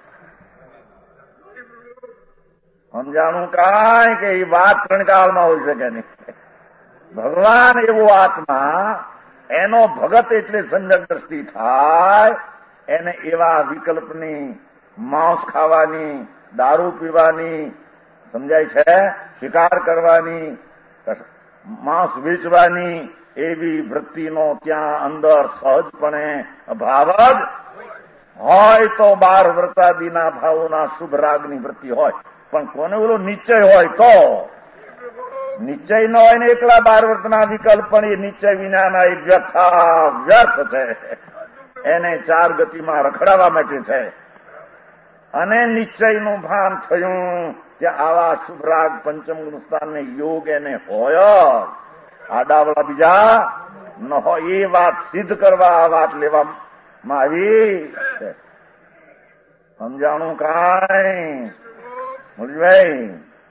સમજાણું કાંઈ? કે એ વાત ત્રણકાળમાં હોઈ શકે નહીં. ભગવાન એવો આત્મા એનો ભગત એટલે સમ્યક દ્રષ્ટિ થાય. એને એવા વિકલ્પની માંસ ખાવાની, દારૂ પીવાની, સમજાય છે, શિકાર કરવાની, માંસ વેચવાની એવી વૃત્તિનો ત્યાં અંદર સહજપણે અભાવ જ હોય તો બાર વ્રતાદિના ભાવોના શુભ રાગની વૃત્તિ હોય. પણ કોને ઓલો નિશ્ચય હોય તો નિશ્ચય ન હોય ને એકલા બાર વ્રતના વિકલ્પ પણ એ નિશ્ચય વિનાના એક વ્યર્થા વ્યર્થ છે. એને ચાર ગતિમાં રખડાવવા માટે છે. અને નિશ્ચયનું ભાન થયું કે આવા શુભ રાગ પંચમ ગુણસ્થાનને યોગ એને હોય. આડાવડા બીજા ન હોય. એ વાત સિદ્ધ કરવા આ વાત લેવામાં આવી છે. સમજાણું કાંઈ? ભાઈ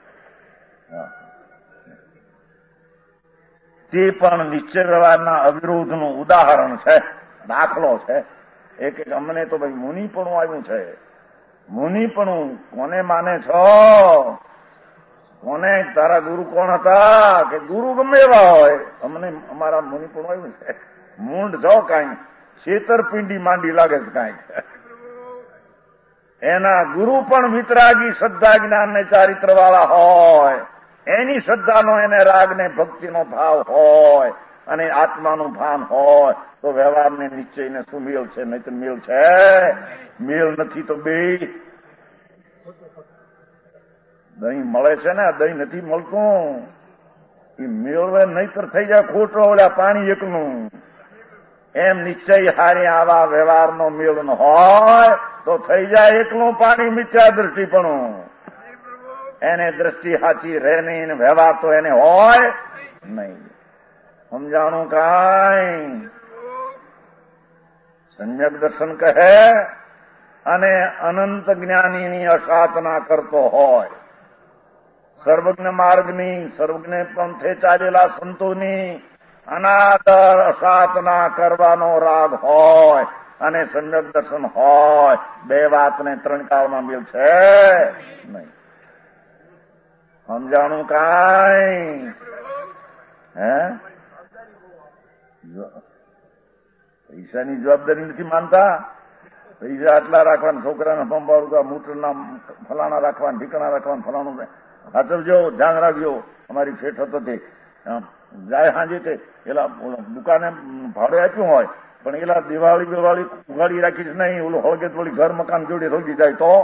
તે પણ નિશ્ચય વ્યવહારના અવિરોધનું ઉદાહરણ છે, દાખલો છે. એક એક અમને તો ભાઈ મુનિપણું આવ્યું છે. મુનિપણું કોને માને છો? કોને? તારા ગુરુ કોણ હતા? કે ગુરુ ગમે એવા હોય, અમને અમારા મુનિપણું આવ્યું છે. મૂંડ છો કાંઈ, છેતરપિંડી માંડી લાગે છે કાંઈક. એના ગુરુ પણ વિતરાગી શ્રદ્ધા જ્ઞાન ને ચારિત્ર વાળા હોય. એની શ્રદ્ધાનો એને રાગને ભક્તિનો ભાવ હોય અને આત્માનું ભાન હોય તો વ્યવહારને નિશ્ચયને શું મેળ છે? નહીં તો મેળ છે? મેળ નથી તો બે દહીં મળે છે ને, દહીં નથી મળતું. એ મેળવે નહીતર થઈ જાય ખોટો ઓલા પાણી એકલું. એમ નિશ્ચય હારે આવા વ્યવહારનો મેળ ન હોય તો થઈ જાય એકલું પાણી મિથ્યા દ્રષ્ટિપણું. એને દ્રષ્ટિ સાચી રહે નહીં, વ્યવહાર તો એને હોય નહીં. સમજાણું કાંઈ? સમ્યક દર્શન કહે અને અનંત જ્ઞાનીની અસાધના કરતો હોય, સર્વજ્ઞ માર્ગની સર્વજ્ઞ પંથે ચાલેલા સંતોની અનાદર અસાધના કરવાનો રાગ હોય અને સમ્યક દર્શન હોય, બે વાતને ત્રણ કાળમાં મેળ છે નહીં. સમજાણું કાંઈ? હે પૈસાની જવાબદારી નથી માનતા. પૈસા આટલા રાખવાના, છોકરાને પંપાડું, મૂત્રના ફલાણા રાખવાના, ઠીકણા રાખવાના, ફલાણું સાચવજો, ધ્યાન રાખજો. અમારી શેઠ હતો તે જાય હાજી તે એલા દુકાને ભાડે આપ્યું હોય પણ એલા દિવાળી દિવાળી ઉગાડી રાખીશ નહીં, ઓલું હળગે વળી ઘર મકાન જોડે હળગી જાય તો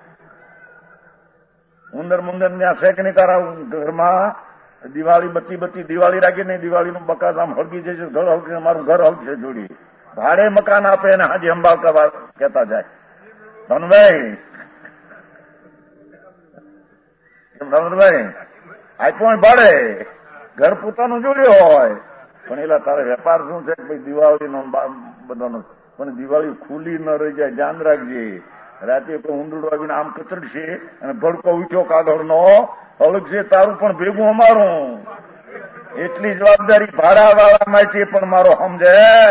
ઉંદર મુંદર ત્યાં શેક નહીં તારા ઘરમાં દિવાળી બત્તી બત્તી દિવાળી રાખીને દિવાળીનું બકાસ આમ હળગી જશે, ઘર હળગે, મારું ઘર હળગશે જોડી. ભાડે મકાન આપે અને હાજી અંબાળ કરવા કહેતા જાય. ધનભાઈ ધનભાઈ આપ્યું ભાડે, ઘર પોતાનું જોડ્યું હોય પણ એલા તારે વેપાર શું છે ભાઈ દિવાળીનો બધાનો, પણ દિવાળી ખુલ્લી ન રહી જાય, ધ્યાન રાખજે. રાતે કોઈ ઊંડું આવીને આમ કચડશે અને ભડકો ઉઠ્યો કાગળનો હળગશે, તારું પણ ભેગું અમારું. એટલી જવાબદારી ભાડા વાળા માટે પણ મારો સમજે.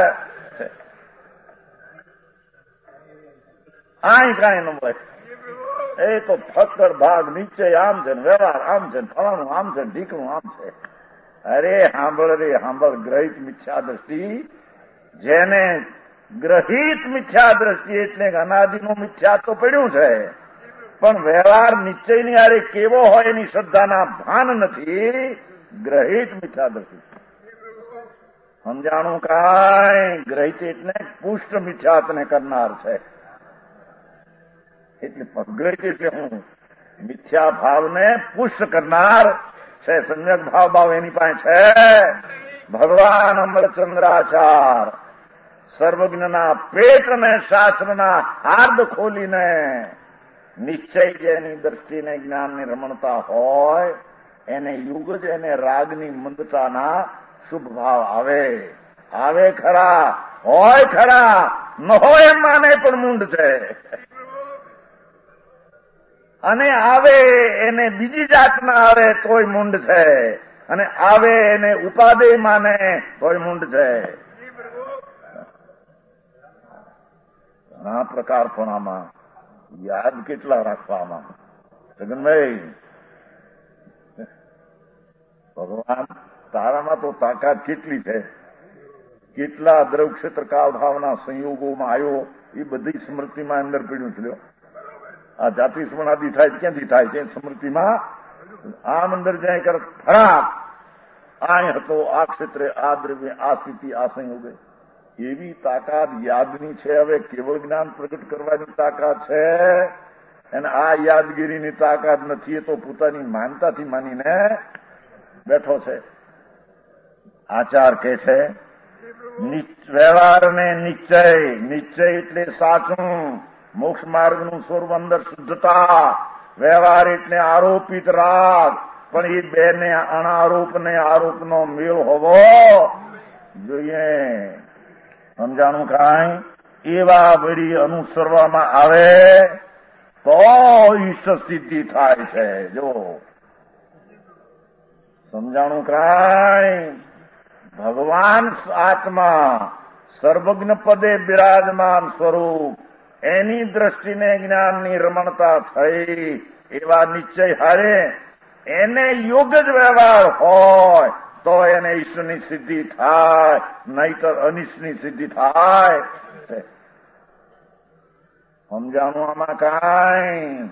આય કાંઈ ન મળે. એ તો ફક્કડ ભાગ નીચે આમ છે ને વ્યવહાર આમ છે ને ફલાણું આમ છે ને ઢીકણું આમ છે. અરે સાંભળ રે સાંભળ, ગ્રહિત મિથ્યા દ્રષ્ટિ, જેને ગ્રહિત મિથ્યા દ્રષ્ટિ એટલે અનાદિનું મિથ્યા તો પડ્યું છે પણ વ્યવહાર નિશ્ચયની આરે કેવો હોય એની શ્રદ્ધાના ભાન નથી. ગ્રહિત મિથ્યા દ્રષ્ટિ. સમજાણું કાંઈ? ગ્રહિત એટલે પુષ્ટ મિથ્યાત્ને કરનાર છે. એટલે ગ્રહિત એટલે હું મિથ્યા ભાવને પુષ્ટ કરનાર છે. સમ્યક ભાવ ભાવ એની પાસે છે. ભગવાન અમરચંદ્રાચાર સર્વજ્ઞના પેટને શાસ્ત્રના હાર્દ ખોલીને નિશ્ચય જેની દ્રષ્ટિને જ્ઞાનની રમણતા હોય એને યુગ જ એને રાગની મંદતાના શુભ ભાવ આવે. આવે ખરા, હોય ખરા, ન હોય એમ માને પણ મૂંડ છે. અને આવે એને બીજી જાતના આવે તોય મૂંડ છે, અને આવે એને ઉપાદેય માને તોય મૂંડ છે. ઘણા પ્રકાર પણ આમાં યાદ કેટલા રાખવામાં. જગનભાઈ ભગવાન તારામાં તો તાકાત કેટલી છે, કેટલા દ્રવ ક્ષેત્ર કાળ ભાવના સંયોગોમાં આવ્યો એ બધી સ્મૃતિમાં અંદર પીડ્યું છે. આ જાતિ સ્મરણાદિ થાય ક્યાંથી થાય છે? સ્મૃતિમાં. આમ અંદર જાય કર ફરાક આ હતો, આ ક્ષેત્રે આ દ્રવ્ય આ સ્થિતિ આ સંયોગે, એવી તાકાત યાદની છે. હવે કેવળ જ્ઞાન પ્રગટ કરવાની તાકાત છે અને આ યાદગીરીની તાકાત નથી. એ તો પોતાની માનતાથી માનીને બેઠો છે. આચાર કે છે વ્યવહારને નિશ્ચય, નિશ્ચય એટલે સાચું મોક્ષ માર્ગનું સ્વરૂપ અંદર શુદ્ધતા, વ્યવહાર એટલે આરોપિત રાગ, પણ એ બે ને અનારોપ ને આરોપનો મેળ હોવો જોઈએ. સમજાણું કાંઈ? એવા વળી અનુસરવામાં આવે તો ઈષ્ટ સિદ્ધિ થાય છે. જો સમજાણું કાંઈ? ભગવાન આત્મા સર્વજ્ઞ પદે બિરાજમાન સ્વરૂપ, એની દ્રષ્ટિને જ્ઞાનની રમણતા થઈ એવા નિશ્ચય હારે એને યોગ જ વ્યવહાર હોય તો એને ઈશ્વરની સિદ્ધિ થાય, નહીતર અનિષ્ટની સિદ્ધિ થાય. સમજાણું આમાં કાંઈ?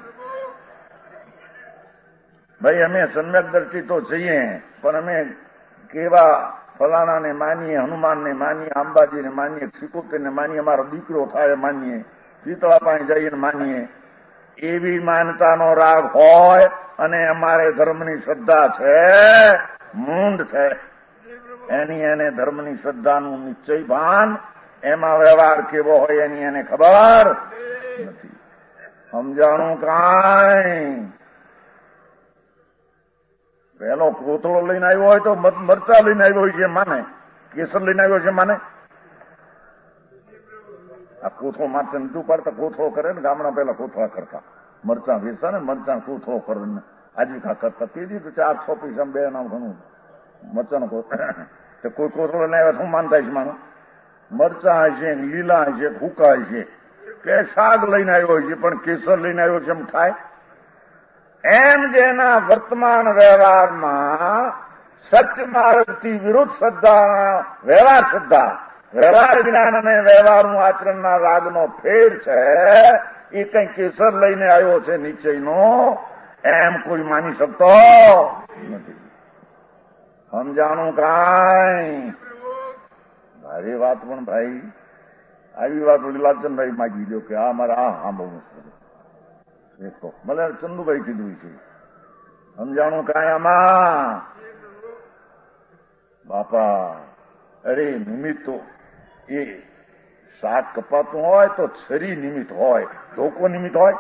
ભાઈ અમે સમ્યક દ્રષ્ટિ તો છીએ પણ અમે કેવા ફલાણાને માનીએ, હનુમાનને માનીએ, અંબાજીને માનીએ, સિકોતરને માનીએ, અમારો દીકરો થાય માનીએ, શીતળા પાસે જઈને માનીએ. એવી માન્યતાનો રાગ હોય અને અમારે ધર્મની શ્રદ્ધા છે, મૂંડ છે, એની એને ધર્મની શ્રદ્ધાનું નિશ્ચય ભાન, એમાં વ્યવહાર કેવો હોય એની એને ખબર નથી. સમજાણું કાંઈ? પેલો કોથળો લઈને આવ્યો હોય તો મરચા લઈને આવ્યો હોય છે માને, કેસર લઈને આવ્યો છે માને. આ કોથળો માથે નથી પાડતા, કોથળો કરે ને ગામડા પેલા કોથળા કરતા, મરચા વેચતા ને મરચા કોથળો કરીને આજીવિકા કરતા. તેથી તો ચાર છ પૈસા બે નામ ઘણું મરચાનો કોઈ કોથળો લઈને આવ્યા શું માનતા છે માનો? મરચા હશે, લીલા હશે, ભૂકા હશે કે શાક લઈને આવ્યો છે, પણ કેસર લઈને આવ્યો છે એમ થાય? એમ જેના વર્તમાન વ્યવહારમાં સત્ય માર્ગથી વિરુદ્ધ શ્રદ્ધા, વ્યવહાર શ્રદ્ધા, વ્યવહાર જ્ઞાન અને વ્યવહારનું આચરણના રાગનો ફેર છે, એ કઈ કેસર લઈને આવ્યો છે નિશ્ચયનો, એમ કોઈ માની શકતો નથી. સમજાણું કાંઈ? ભારે વાત. પણ ભાઈ આવી વાત લાલચંદભાઈ માગી દો કે આ મારે આ હા બહુ દેખો મને ચંદુભાઈ કીધું છે. સમજાણું કાંઈ આમાં? બાપા અરે નિમિત્તો એ શાક કપાતું હોય તો છરી નિમિત્ત હોય, ધોકો નિમિત્ત હોય.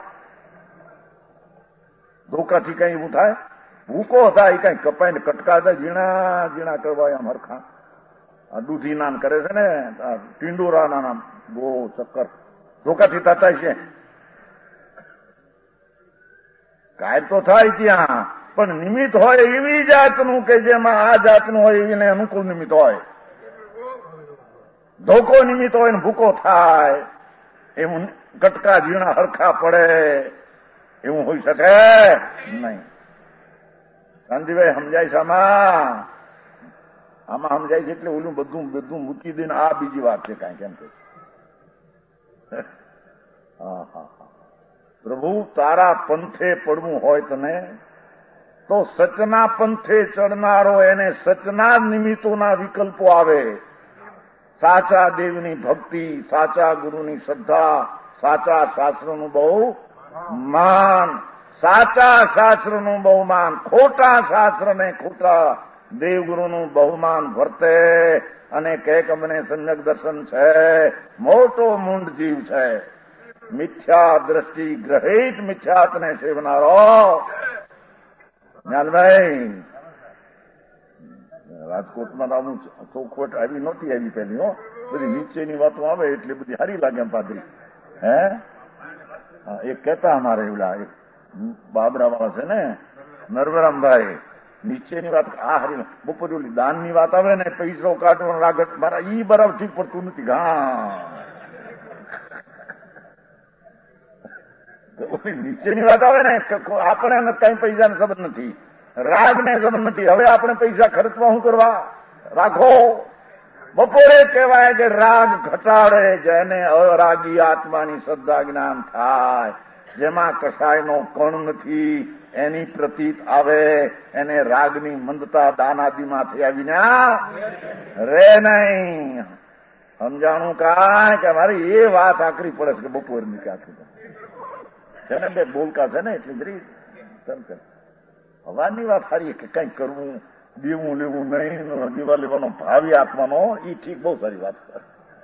ધોકાથી કઈ એવું થાય? ભૂકો થાય કઈ કપાઈને કટકા થાય, ઝીણા ઝીણા કરવા આમ હરખા દૂધી નાન કરે છે ને, ટીંડોરા નાના ગો ચક્કર ધોકાથી થતા છે. કાંઈ તો થાય ત્યાં, પણ નિમિત્ત હોય એવી જાતનું કે જેમાં આ જાતનું હોય એને અનુકૂળ નિમિત્ત હોય. ધોકો નિમિત્ત હોય ને ભૂકો થાય, એવું કટકા ઝીણા હરખા પડે એવું હોઈ શકે નહીં. ગાંધીભાઈ સમજાય છે આમાં? આમાં સમજાય છે એટલે ઓલું બધું બધું મૂકી દઈને આ બીજી વાત છે કાંઈ કેમ કે હા હા હા પ્રભુ તારા પંથે પડવું હોય તને તો સચના પંથે ચડનારો એને સચના નિમિત્તોના વિકલ્પો આવે. સાચા દેવની ભક્તિ, સાચા ગુરુની શ્રદ્ધા, સાચા શાસ્ત્રનું બહુ માન, સાચા શાસ્ત્રનું બહુમાન, ખોટા શાસ્ત્રને ખોટા દેવગુરુનું બહુમાન વર્તે અને કે અમને સમ્યક દર્શન છે, મોટો મૂંડ જીવ છે, મિથ્યા દ્રષ્ટિ ગ્રહિત મિથ્યાત્ને સેવનારો. જ્ઞાનભાઈ રાજકોટમાં આવું ચોખવટ આવી નહોતી આવી પેલી હો, બધી નીચેની વાતો આવે એટલે બધી સારી લાગે એમ પાદરી. હે એક કહેતા અમારે એવડા એક બાબરા વાળા છે ને નરવરામભાઈ, નીચેની વાત આ હારી બપોરે ઓલી દાનની વાત આવે ને પૈસો કાઢવાનો લાગત મારા ઈ બરાબર ઠીક પડતું નથી. ઘા નીચેની વાત આવે ને આપણે કઈ પૈસાને સંબંધ નથી, રાગને સંબંધ નથી. હવે આપણે પૈસા ખર્ચવા શું કરવા? રાખો. બપોરે કહેવાય કે રાગ ઘટાડે જેને અરાગી આત્માની શ્રદ્ધા જ્ઞાન થાય, જેમાં કસાયનો કણ નથી એની પ્રતીત આવે, એને રાગની મંદતા દાનાદીમાં થઈ આવીને રે નહીં. સમજાણું કાંઈ કે મારે એ વાત આકરી પડે છે કે બપોરની કે આખી છે ને બે બોલકા છે ને એટલી જરી હવાની વાત સારી કે કઈક કરવું, દેવું લેવું નહીં, દીવા લેવાનો ભાવી આપવાનો, એ ઠીક બહુ સારી વાત છે.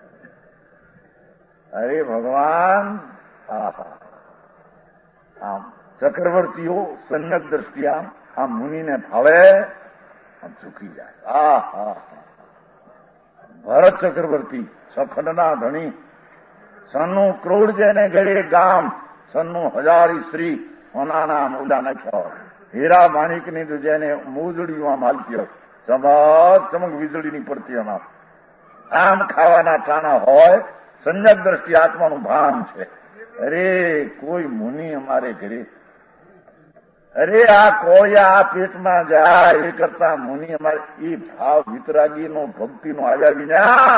અરે ભગવાન આહા આમ ચક્રવર્તીઓ સન્નક દ્રષ્ટિ આમ આમ મુનિને ભાવે આમ ઝૂકી જાય. આ હા ભરત ચક્રવર્તી સખંડના ધણી, સન્નું ક્રોડ જેને ઘરે ગામ, સન્નું હજારી સ્ત્રી હોનાના મોડા નાખ્યા, હીરા માણિકની તો જેને મોજડીઓ આમ હાલતી હોય, ચમક ચમક વીજળીની પડતી એમાં આમ ખાવાના ટાણા હોય, સંજક દ્રષ્ટિ આત્માનું ભાન છે. અરે કોઈ મુનિ અમારે ઘરે, અરે આ કોળિયા આ પેટમાં જાય એ કરતા મુનિ અમારે એ ભાવ વિતરાગીનો ભક્તિનો આવ્યા વિના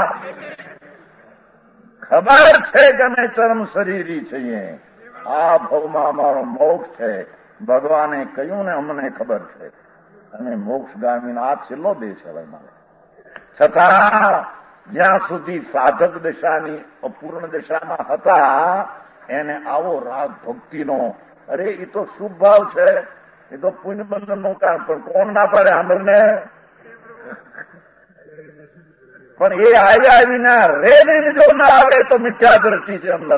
ખબર છે કે અમે ચરમ શરીરી છીએ, આ ભાવમાં અમારો મોક્ષ છે. ભગવાને કહ્યું ને અમને ખબર છે અમે મોક્ષગામી આ છેલ્લો દેશ હવે મારે. છતાં જ્યાં સુધી સાધક દશાની અપૂર્ણ દશામાં હતા એને આવો રાગ ભક્તિનો. અરે એ તો શુભ ભાવ છે, એ તો પુણ્ય બંધન નું કામ. પણ કોણ ના પાડે સાંભળને? પણ એ આવ્યા આવીના રે ને જો ના આવે તો મિથ્યા દ્રષ્ટિ છે અંદર.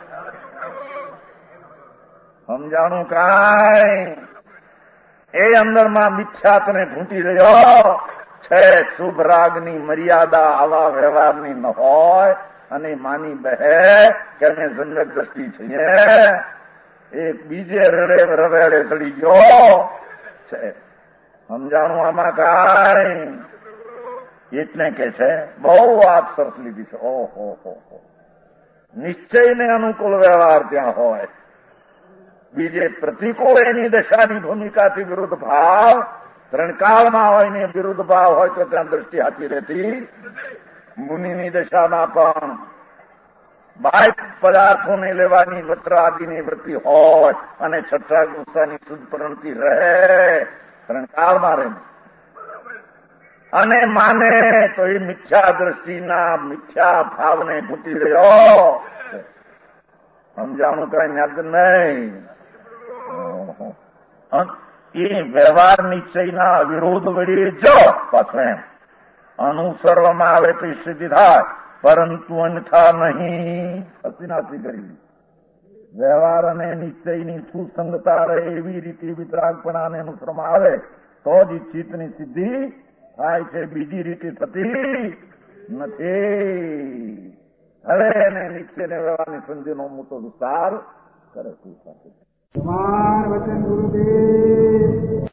સમજાણું કાંઈ? એ અંદરમાં મિથ્યાતને ઢૂંઢી રહ્યો છે. શુભ રાગની મર્યાદા આવા વ્યવહારની ન હોય અને માની બહે કે અમે સંજક દ્રષ્ટિ છીએ. એક બીજે રડે રવેડે ચડી ગયો છે. સમજાણું આમાં કાંઈ? એટલે કે છે બહુ વાત સરસ લીધી છે. ઓહો હો હો, નિશ્ચયને અનુકૂળ વ્યવહાર ત્યાં હોય. બીજે પ્રતિકૂળ એની દશાની ભૂમિકાથી વિરુદ્ધ ભાવ ત્રણકાળમાં હોય ને વિરુદ્ધ ભાવ હોય તો ત્યાં દ્રષ્ટિ હાથી રહેતી. મુનિની દશામાં પણ બાહ્ય પદાર્થોને લેવાની વસ્ત્ર આદિની વૃત્તિ હોય અને છઠ્ઠા ગુસ્સાની શુદ્ધ પ્રવૃત્તિ રહે, ત્રણકાળમાં રહે. અને માને તો એ મિથ્યા દ્રષ્ટિના મિથ્યા ભાવને ઘૂંટી રહ્યો. સમજાણું કઈ યાદ નહીં? એ વ્યવહાર નિશ્ચયના વિરોધ વળી જો પાછળ એમ અનુસરવામાં આવે તો સિદ્ધિ થાય, પરંતુ અન્યથા નહીં. અતિનાથી કરી વ્યવહાર અને નિશ્ચયની સુસંગતા રહે એવી રીતે વિતરાગપણાને અનુસરવામાં આવે તો જ ચિત્તની સિદ્ધિ થાય છે. બીજી રીતે થતી નથી. હવે એને નિશ્ચયને વ્યવહારની સંધિનો મોટો વિસ્તાર કરે છે. કુમાર વચન ગુરુદેવ